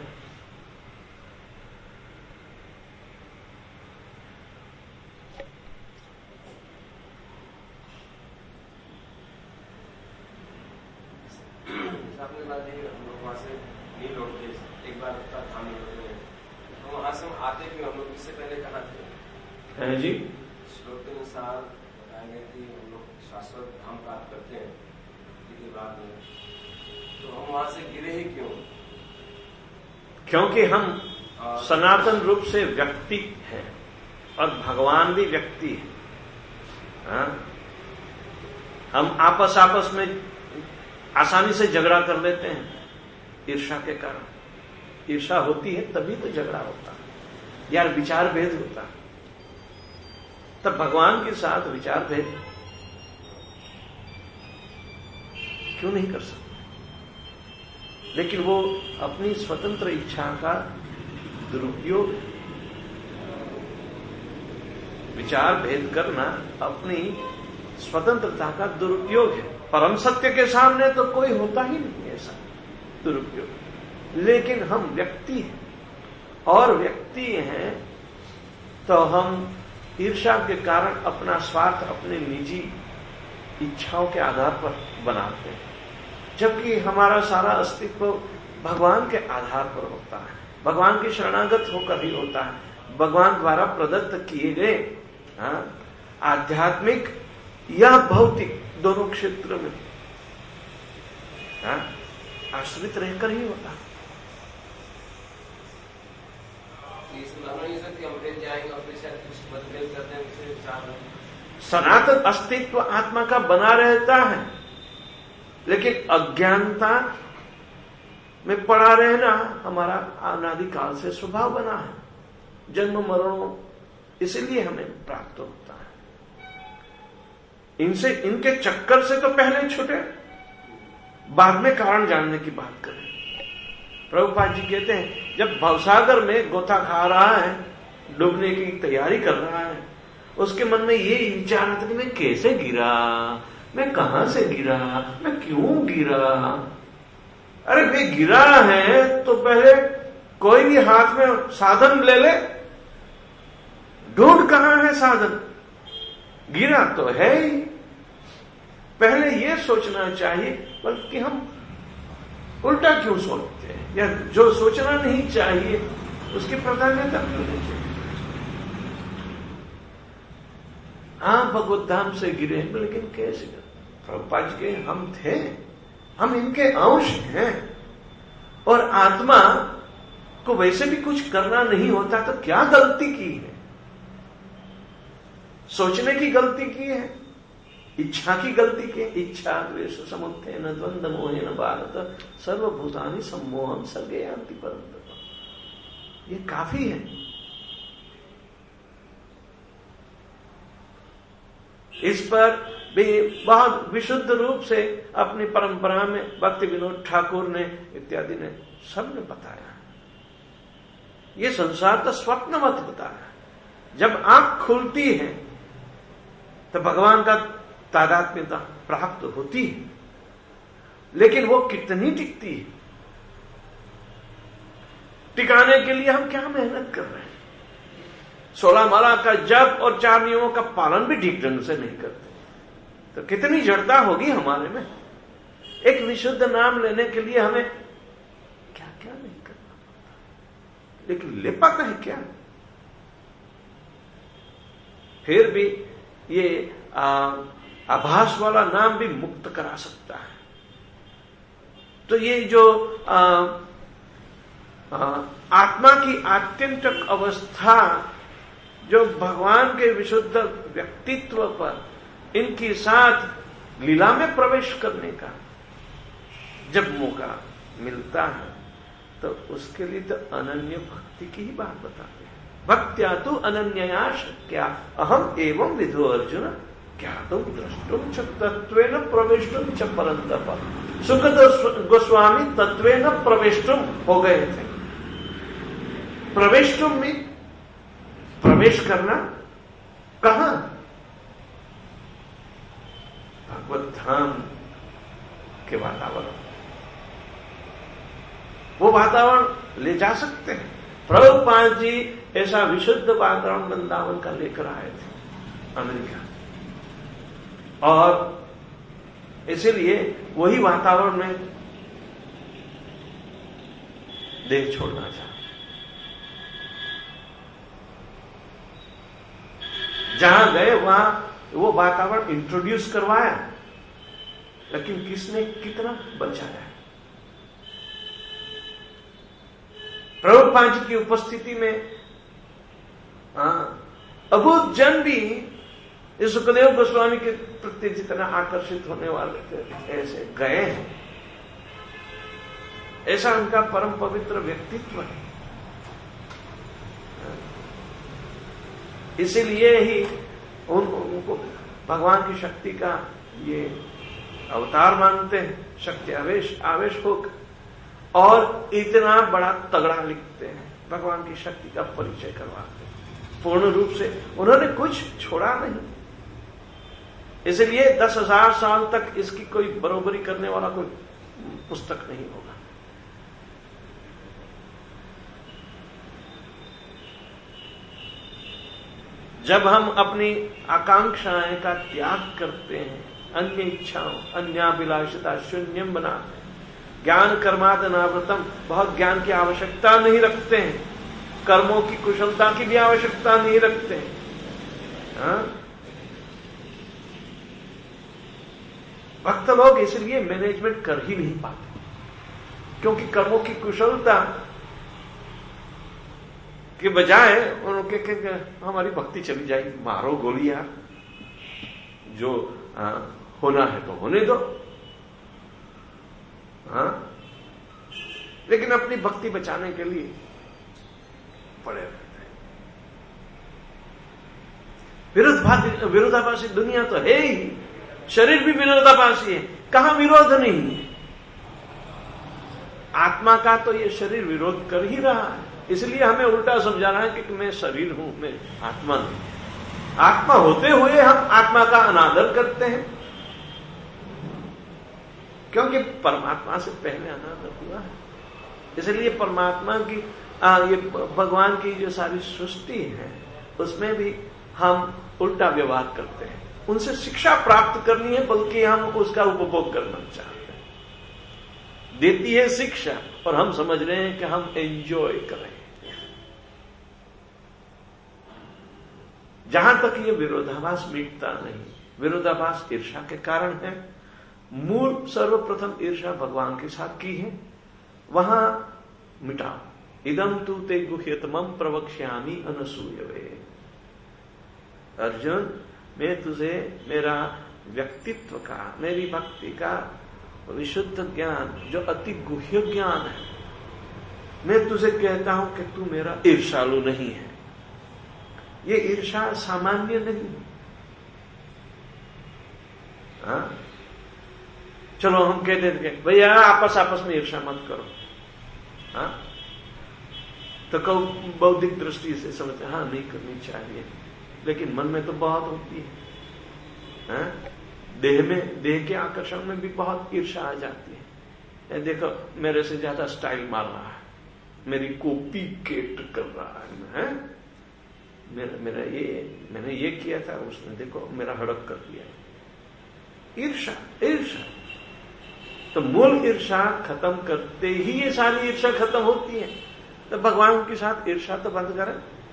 एक बार धाम में तो वहां से हम आते भी हम लोग इससे पहले कहा थे है जी श्लोक के अनुसार बताया गया कि हम लोग शाश्वत धाम प्राप्त करते हैं के बाद में, तो हम वहां से गिरे ही क्यों? क्योंकि हम सनातन रूप से व्यक्ति हैं और भगवान भी व्यक्ति है। हाँ? हम आपस आपस में आसानी से झगड़ा कर लेते हैं ईर्ष्या के कारण। ईर्ष्या होती है तभी तो झगड़ा होता है, यार विचार भेद होता है। तब भगवान के साथ विचार भेद क्यों नहीं कर सकते? लेकिन वो अपनी स्वतंत्र इच्छा का दुरुपयोग, विचार भेद करना अपनी स्वतंत्रता का दुरुपयोग है। परम सत्य के सामने तो कोई होता ही नहीं ऐसा दुरुपयोग। लेकिन हम व्यक्ति हैं और व्यक्ति हैं तो हम ईर्ष्या के कारण अपना स्वार्थ अपने निजी इच्छाओं के आधार पर बनाते हैं, जबकि हमारा सारा अस्तित्व भगवान के आधार पर होता है, भगवान के शरणागत होकर ही होता है। भगवान द्वारा प्रदत्त किए गए आध्यात्मिक या भौतिक दोनों क्षेत्र में हाँ, आश्रित रहकर ही होता है। सनातन अस्तित्व आत्मा का बना रहता है, लेकिन अज्ञानता में पड़ा रहना हमारा अनादिकाल से स्वभाव बना है। जन्म मरणों इसलिए हमें प्राप्त होता है। इनसे इनके चक्कर से तो पहले छूटे, बाद में कारण जानने की बात करें। प्रभुपाद जी कहते हैं जब भवसागर में गोता खा रहा है, डूबने की तैयारी कर रहा है, उसके मन में ये विचार आता कि मैं कैसे गिरा, मैं कहां से गिरा, मैं क्यों गिरा। अरे भाई गिरा है तो पहले कोई भी हाथ में साधन ले ले, ढूंढ कहां है साधन, गिरा तो है ही। पहले ये सोचना चाहिए, बल्कि हम उल्टा क्यों सोचते हैं, या जो सोचना नहीं चाहिए उसकी प्राधान्यता क्यों नहीं चाहिए। हाँ भगवत धाम से गिरे, लेकिन कैसे? प्रभुपाद के हम थे, हम इनके अंश हैं, और आत्मा को वैसे भी कुछ करना नहीं होता तो क्या गलती की है? सोचने की गलती की है, इच्छा की गलती की है। इच्छा द्वेष समुत्थेन द्वंद्व मोहेन भारत सर्वभूतानि सम्मोहम सर्गे यान्ति परन्तप। ये काफी है। इस पर भी बहुत विशुद्ध रूप से अपनी परंपरा में भक्ति विनोद ठाकुर ने इत्यादि ने सबने बताया। ये संसार तो स्वप्नवत बताया। जब आंख खुलती है तो भगवान का तादात्म्यता प्राप्त होती है, लेकिन वो कितनी टिकती है, टिकाने के लिए हम क्या मेहनत कर रहे हैं? सोलह माला का जप और चार नियमों का पालन भी ठीक ढंग से नहीं करते तो कितनी जड़ता होगी हमारे में। एक विशुद्ध नाम लेने के लिए हमें क्या क्या नहीं करना पड़ता, लेकिन ले पाता है क्या? फिर भी ये आ, आभास वाला नाम भी मुक्त करा सकता है। तो ये जो आ, आ, आत्मा की आत्यंतिक अवस्था जो भगवान के विशुद्ध व्यक्तित्व पर इनके साथ लीला में प्रवेश करने का जब मौका मिलता है तो उसके लिए तो अनन्य भक्ति की ही बात बताते हैं। भक्त्या तु अनन्यया शक्या अहम एवं विधो अर्जुन क्या तुम द्रष्टुम च तत्वेन प्रवेष्टुम च परन्तप। सुखदेव गोस्वामी तत्वेन प्रवेष्टुम हो गए थे। प्रवेष्टुम में प्रवेश करना कहां? भगवत धाम के वातावरण। वो वातावरण ले जा सकते हैं। प्रभुपाद जी ऐसा विशुद्ध वातावरण वृंदावन का लेकर आए थे अमेरिका, और इसीलिए वही वातावरण में देह छोड़ना चाहते। जहां गए वहां वो वातावरण इंट्रोड्यूस करवाया, लेकिन किसने कितना बचाया। प्रभुपाद जी की उपस्थिति में अबुद्ध जन भी इस सुखदेव गोस्वामी के प्रति जितना आकर्षित होने वाले थे ऐसे गए हैं। ऐसा उनका परम पवित्र व्यक्तित्व है। इसीलिए ही उन, उनको भगवान की शक्ति का ये अवतार मानते हैं, शक्ति आवेश आवेश होकर, और इतना बड़ा तगड़ा लिखते हैं, भगवान की शक्ति का परिचय करवाते हैं पूर्ण रूप से। उन्होंने कुछ छोड़ा नहीं, इसलिए दस हजार साल तक इसकी कोई बरोबरी करने वाला कोई पुस्तक नहीं होगा। जब हम अपनी आकांक्षाएं का त्याग करते हैं, अन्य इच्छाओं अन्याभिलाषिता शून्यम बनाते हैं, ज्ञान कर्मादनावृतम, बहुत ज्ञान की आवश्यकता नहीं रखते हैं, कर्मों की कुशलता की भी आवश्यकता नहीं रखते हैं, हाँ? भक्त लोग इसलिए मैनेजमेंट कर ही नहीं पाते, क्योंकि कर्मों की कुशलता के बजाय उनके के हमारी भक्ति चली जाएगी, मारो गोली यार, जो आ, होना है तो होने दो, हाँ? लेकिन अपनी भक्ति बचाने के लिए पड़े रहते हैं। विरोधाभासी विरोधाभासी दुनिया तो है ही, शरीर भी विरोधाभासी है, कहां विरोध नहीं है। आत्मा का तो ये शरीर विरोध कर ही रहा है, इसलिए हमें उल्टा समझा रहा है कि मैं शरीर हूं, मैं आत्मा नहीं। आत्मा होते हुए हम आत्मा का अनादर करते हैं, क्योंकि परमात्मा से पहले अनादर हुआ है। इसलिए परमात्मा की आ, ये भगवान की जो सारी सृष्टि है उसमें भी हम उल्टा व्यवहार करते हैं। उनसे शिक्षा प्राप्त करनी है, बल्कि हम उसका उपभोग करना चाहते हैं। देती है शिक्षा और हम समझ रहे हैं कि हम एंजॉय करें। जहां तक ये विरोधाभास मिटता नहीं, विरोधाभास ईर्ष्या के कारण है। मूल सर्वप्रथम ईर्ष्या भगवान के साथ की है, वहां मिटाओ। इदम तु ते गुह्यतमं प्रवक्ष्यामि अनसूयवे। अर्जुन, मैं तुझे मेरा व्यक्तित्व का, मेरी भक्ति का विशुद्ध ज्ञान, जो अति गुह्य ज्ञान है, मैं तुझे कहता हूं कि तू मेरा ईर्ष्यालु नहीं है। ये ईर्ष्या सामान्य नहीं। हाँ? चलो हम कह देते भैया आपस आपस में ईर्ष्या मत करो, हाँ? तो कौ बौद्धिक दृष्टि से समझते हाँ नहीं करनी चाहिए, लेकिन मन में तो बहुत होती है, हाँ? देह में, देह के आकर्षण में भी बहुत ईर्ष्या आ जाती है। देखो मेरे से ज्यादा स्टाइल मार रहा है, मेरी कॉपी केट कर रहा है, है? मेरा मेरा ये मैंने ये किया था, उसने देखो मेरा हड़प कर दिया। ईर्ष्या ईर्ष्या तो मूल ईर्ष्या खत्म करते ही ये सारी ईर्ष्या खत्म होती है। तो भगवान के साथ ईर्ष्या तो बंद करें,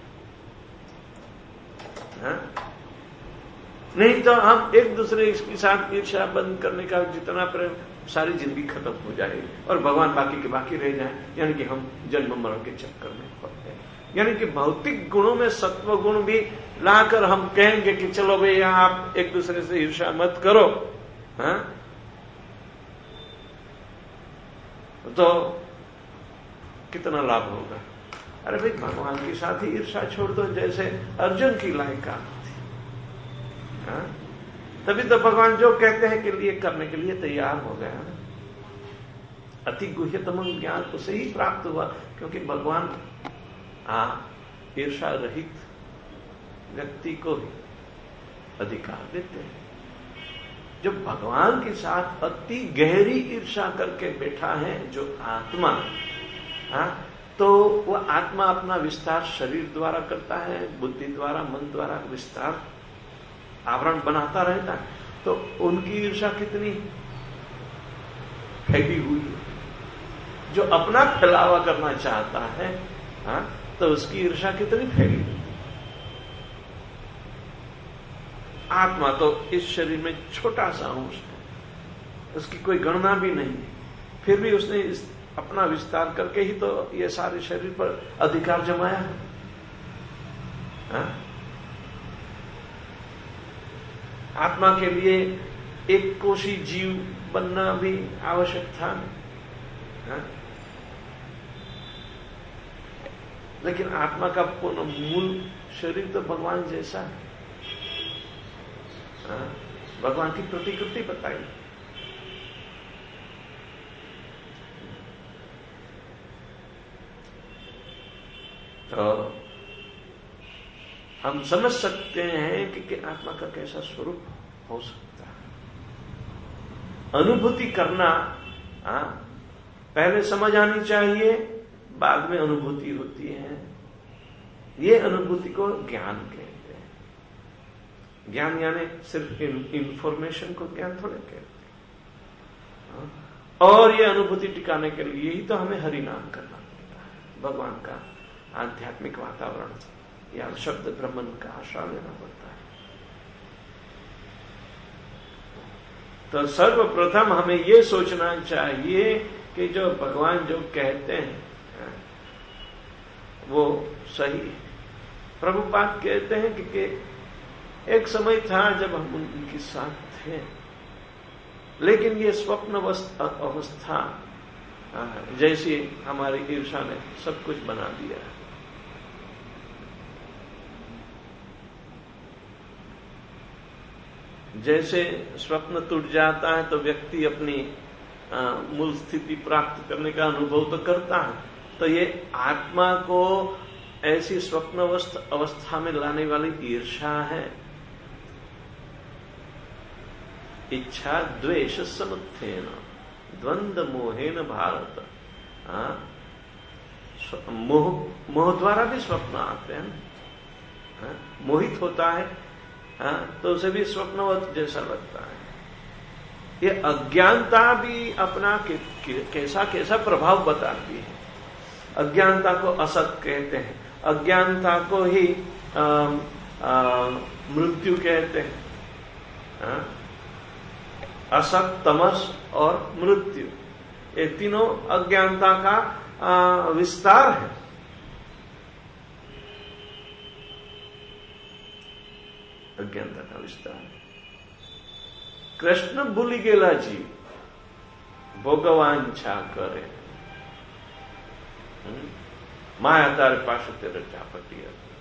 हाँ? नहीं तो हम एक दूसरे के साथ ईर्ष्या बंद करने का जितना प्रेम, सारी जिंदगी खत्म हो जाएगी और भगवान बाकी के बाकी रह जाए, यानी कि हम जन्म मरण के चक्कर में पड़ते हैं। यानी कि भौतिक गुणों में सत्व गुण भी लाकर हम कहेंगे कि चलो भैया आप एक दूसरे से ईर्ष्या मत करो, हाँ? तो कितना लाभ होगा। अरे भाई भगवान के साथ ही ईर्ष्या छोड़ दो, जैसे अर्जुन की लायका थी, हाँ? तभी तो भगवान जो कहते हैं के लिए करने के लिए तैयार हो गया। अति गुह्यतम ज्ञान उसे ही प्राप्त हुआ, क्योंकि भगवान हाँ ईर्ष्या रहित व्यक्ति को ही अधिकार देते हैं। जो भगवान के साथ अति गहरी ईर्ष्या करके बैठा है, जो आत्मा, हाँ, तो वह आत्मा अपना विस्तार शरीर द्वारा करता है, बुद्धि द्वारा, मन द्वारा विस्तार आवरण बनाता रहता है। तो उनकी ईर्षा कितनी फैली हुई है। जो अपना फैलावा करना चाहता है, हाँ, तो उसकी ईर्षा कितनी फैली हुई। आत्मा तो इस शरीर में छोटा सा अंश है, उसकी कोई गणना भी नहीं है, फिर भी उसने इस अपना विस्तार करके ही तो ये सारे शरीर पर अधिकार जमाया है। हाँ? आत्मा के लिए एक कोशी जीव बनना भी आवश्यक था। हाँ? लेकिन आत्मा का पूर्ण मूल शरीर तो भगवान जैसा है। हाँ? भगवान की प्रतिकृति बताई। तो हम समझ सकते हैं कि, कि आत्मा का कैसा स्वरूप हो सकता है। अनुभूति करना, आ, पहले समझ आनी चाहिए, बाद में अनुभूति होती है। ये अनुभूति को ज्ञान कहते हैं। ज्ञान यानी सिर्फ इंफॉर्मेशन को ज्ञान थोड़े कहते हैं। और ये अनुभूति टिकाने के लिए ही तो हमें हरि नाम करना पड़ता है, भगवान का आध्यात्मिक वातावरण या शब्द ब्रह्मन का आश्रय लेना पड़ता है। तो सर्वप्रथम हमें यह सोचना चाहिए कि जो भगवान जो कहते हैं वो सही है। प्रभुपाद कहते हैं कि, कि एक समय था जब हम उनके साथ थे, लेकिन ये स्वप्न अवस्था जैसी हमारी ईर्षा ने सब कुछ बना दिया है। जैसे स्वप्न टूट जाता है तो व्यक्ति अपनी आ, मूल स्थिति प्राप्त करने का अनुभव तो करता है, तो ये आत्मा को ऐसी स्वप्न अवस्था में लाने वाली ईर्षा है। इच्छा द्वेष समुत्थेन द्वंद्व मोहेन भारत। मोह मोह द्वारा भी स्वप्न आते हैं। हाँ? मोहित होता है, हाँ, तो उसे भी स्वप्नवत जैसा लगता है। ये अज्ञानता भी अपना के, के, कैसा कैसा प्रभाव बताती है। अज्ञानता को असत कहते हैं, अज्ञानता को ही आ, आ, मृत्यु कहते हैं। हाँ? असत, तमस और मृत्यु, ये तीनों अज्ञानता का आ, विस्तार है। अज्ञानता का विस्तार है। कृष्ण भूली गेला जीव भोगवांछा करे, माया तारे पास तेरे चापटी।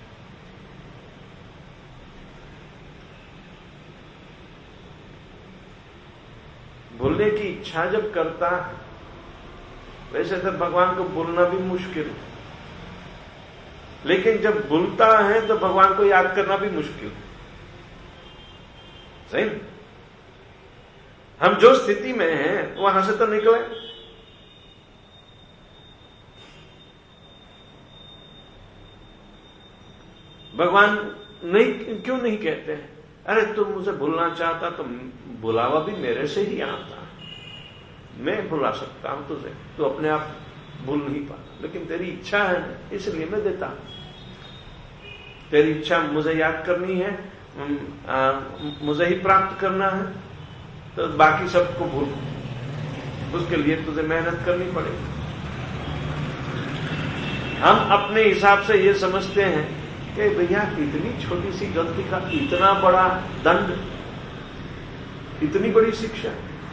भूलने की इच्छा जब करता है, वैसे तो भगवान को भूलना भी मुश्किल है, लेकिन जब भूलता है तो भगवान को याद करना भी मुश्किल है। सही? हम जो स्थिति में हैं वहां से तो निकले। भगवान नहीं, क्यों नहीं कहते हैं, अरे तुम मुझे भूलना चाहता तो बुलावा भी मेरे से ही आता है, मैं भुला सकता हूं तुझे, तू अपने आप भूल नहीं पाता, लेकिन तेरी इच्छा है इसलिए मैं देता हूं। तेरी इच्छा मुझे याद करनी है, आ, मुझे ही प्राप्त करना है, तो बाकी सबको भूल, उसके लिए तुझे मेहनत करनी पड़ेगी। हम अपने हिसाब से ये समझते हैं कि भैया इतनी छोटी सी गलती का इतना बड़ा दंड, इतनी बड़ी शिक्षा,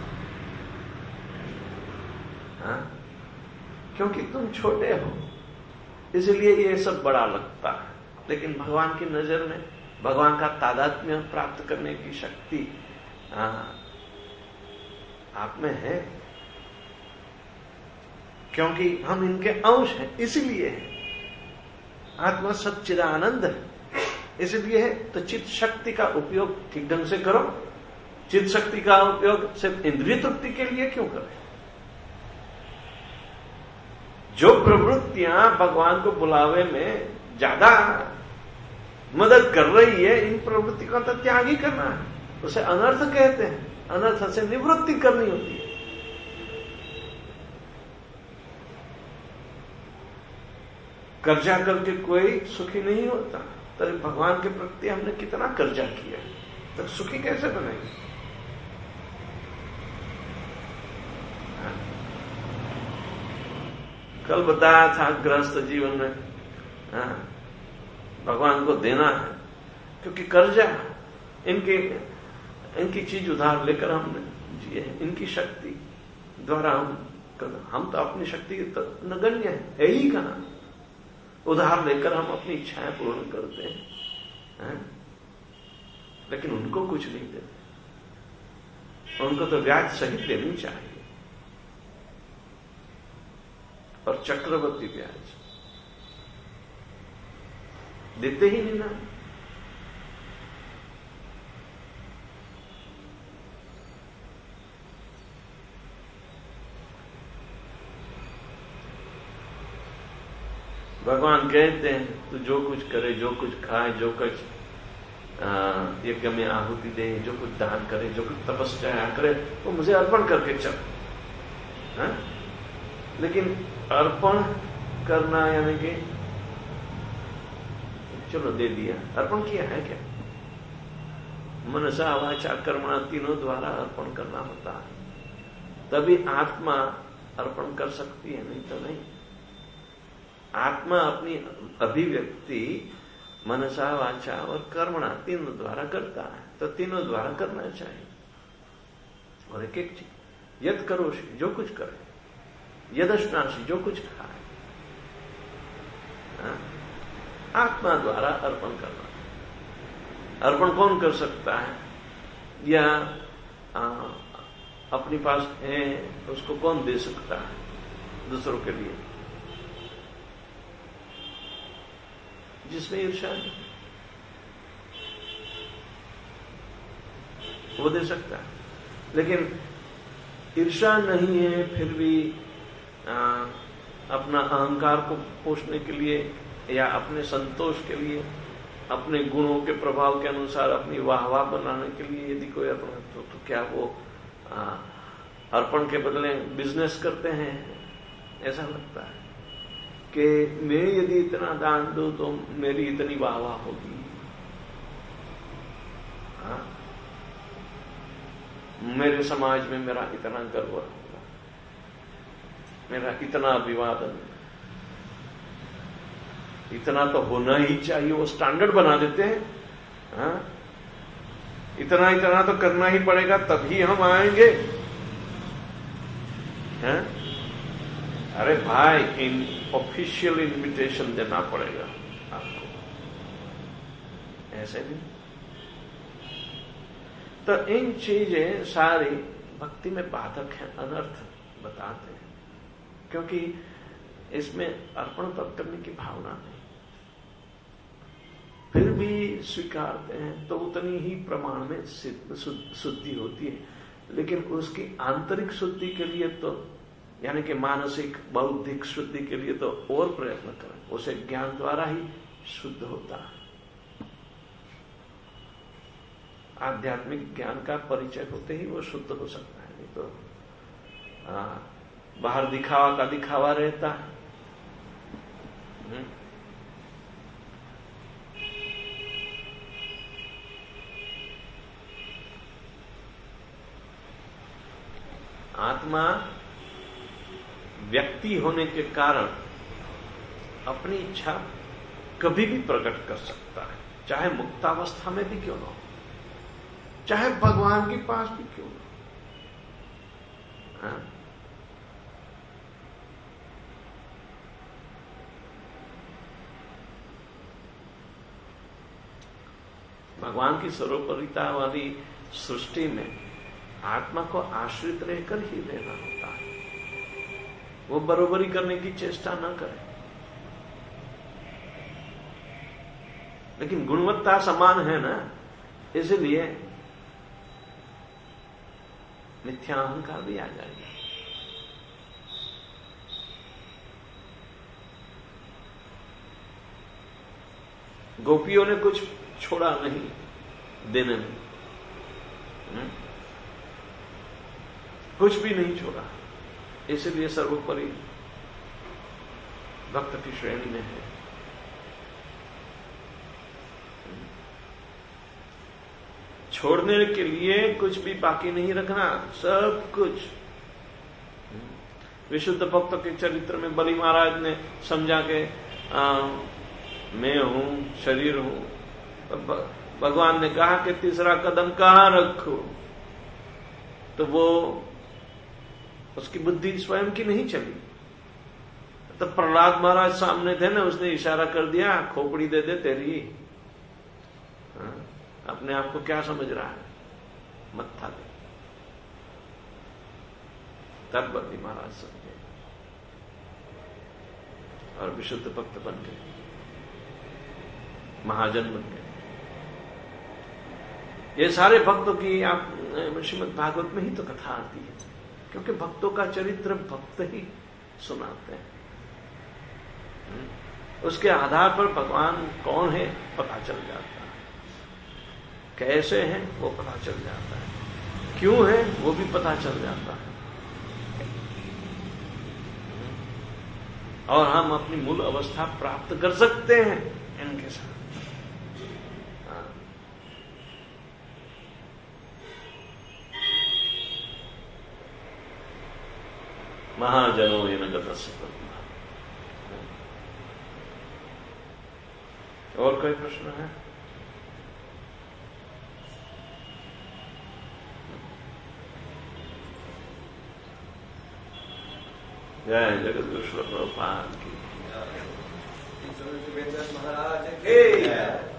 हाँ? क्योंकि तुम छोटे हो इसलिए ये सब बड़ा लगता है, लेकिन भगवान की नजर में भगवान का तादात्म्य प्राप्त करने की शक्ति आप में है, क्योंकि हम इनके अंश हैं, इसलिए है। आत्मा सच्चिदानंद है, इसलिए है। तो चित्त शक्ति का उपयोग ठीक ढंग से करो। चित्त शक्ति का उपयोग सिर्फ इंद्रिय तृप्ति के लिए क्यों करें? जो प्रवृत्तियां भगवान को बुलावे में ज्यादा मदद कर रही है, इन प्रवृत्ति का तो त्याग ही करना है। उसे अनर्थ कहते हैं, अनर्थ से निवृत्ति करनी होती है। कर्जा करके कोई सुखी नहीं होता। तो भगवान के प्रति हमने कितना कर्जा किया, तो सुखी कैसे बनेंगे? कल बताया था गृहस्थ जीवन में हाँ, भगवान को देना है, क्योंकि कर्जा इनके इनकी चीज उधार लेकर हमने जिए, इनकी शक्ति द्वारा हम हम तो अपनी शक्ति तो नगण्य है, है ही कहां। उधार लेकर हम अपनी इच्छाएं पूर्ण करते हैं, हैं? लेकिन उनको कुछ नहीं देते, उनको तो ब्याज सहित देनी चाहिए, और चक्रवर्ती ब्याज देते ही नहीं ना। भगवान कहते हैं तू जो कुछ करे, जो कुछ खाए, जो कुछ यज्ञ में आहुति दे, जो कुछ दान करे, जो कुछ तपस्या करे, वो मुझे अर्पण करके चल। है? लेकिन अर्पण करना यानी कि चलो दे दिया, अर्पण किया है क्या? मनसा वाचा कर्मणा तीनों द्वारा अर्पण करना होता है, तभी आत्मा अर्पण कर सकती है, नहीं तो नहीं। आत्मा अपनी अभिव्यक्ति मनसा वाचा और कर्मणा तीनों द्वारा करता है, तो तीनों द्वारा करना चाहिए। और एक एक चीज यद करोषि, जो कुछ करे, यदश्नासी, जो कुछ खाए, आत्मा द्वारा अर्पण करना। अर्पण कौन कर सकता है? या आ, अपने पास है उसको कौन दे सकता है दूसरों के लिए? जिसमें ईर्ष्या नहीं, वो दे सकता है। लेकिन ईर्ष्या नहीं है, फिर भी आ, अपना अहंकार को पोषने के लिए या अपने संतोष के लिए, अपने गुणों के प्रभाव के अनुसार अपनी वाहवाह बनाने के लिए यदि कोई अर्पण तो, तो क्या वो आ, अर्पण के बदले बिजनेस करते हैं? ऐसा लगता है कि मैं यदि इतना दान दूं तो मेरी इतनी वाहवाह होगी। हाँ? मेरे समाज में मेरा इतना गर्व होगा, मेरा इतना अभिवादन, इतना तो होना ही चाहिए, वो स्टैंडर्ड बना देते हैं। हाँ? इतना इतना तो करना ही पड़ेगा तभी हम आएंगे। हाँ? अरे भाई, इन ऑफिशियल इनविटेशन देना पड़ेगा आपको, ऐसे नहीं। तो इन चीजें सारी भक्ति में बाधक हैं, अनर्थ बताते हैं, क्योंकि इसमें अर्पण तब करने की भावना नहीं। फिर भी स्वीकारते हैं तो उतनी ही प्रमाण में शुद्धि होती है, लेकिन उसकी आंतरिक शुद्धि के लिए तो, यानी कि मानसिक बौद्धिक शुद्धि के लिए तो और प्रयत्न करें, उसे ज्ञान द्वारा ही शुद्ध होता है। आध्यात्मिक ज्ञान का परिचय होते ही वो शुद्ध हो सकता है, नहीं तो आ, बाहर दिखावा का दिखावा रहता है। हुँ? आत्मा व्यक्ति होने के कारण अपनी इच्छा कभी भी प्रकट कर सकता है, चाहे मुक्तावस्था में भी क्यों ना हो, चाहे भगवान के पास भी क्यों ना हो। भगवान की सर्वोपरिता वाली सृष्टि में आत्मा को आश्रित रहकर ही रहना होता है, वो बरोबरी करने की चेष्टा न करे। लेकिन गुणवत्ता समान है ना, इसलिए मिथ्या अहंकार भी आ जाएगा। गोपियों ने कुछ छोड़ा नहीं देने में, कुछ भी नहीं छोड़ा, इसलिए सर्वोपरि भक्त की श्रेणी में है। छोड़ने के लिए कुछ भी बाकी नहीं रखना, सब कुछ। विशुद्ध भक्त के चरित्र में बलि महाराज ने समझा के आ, मैं हूं, शरीर हूं। भगवान ने कहा कि तीसरा कदम कहां रखो, तो वो उसकी बुद्धि स्वयं की नहीं चली। तो प्रहलाद महाराज सामने थे ना, उसने इशारा कर दिया, खोपड़ी दे दे तेरी। हाँ, अपने आप को क्या समझ रहा है, मत्था दे। तब बलि महाराज समझे और विशुद्ध भक्त बन गए, महाजन बन गए। ये सारे भक्तों की आप श्रीमद् भागवत में ही तो कथा आती है, क्योंकि भक्तों का चरित्र भक्त ही सुनाते हैं। उसके आधार पर भगवान कौन है पता चल जाता है, कैसे हैं वो पता चल जाता है, क्यों है वो भी पता चल जाता है, और हम अपनी मूल अवस्था प्राप्त कर सकते हैं इनके साथ। महाजनो येन गतस्य। और कोई प्रश्न है? जय जगत गुरु प्रभुपाद की महाराज के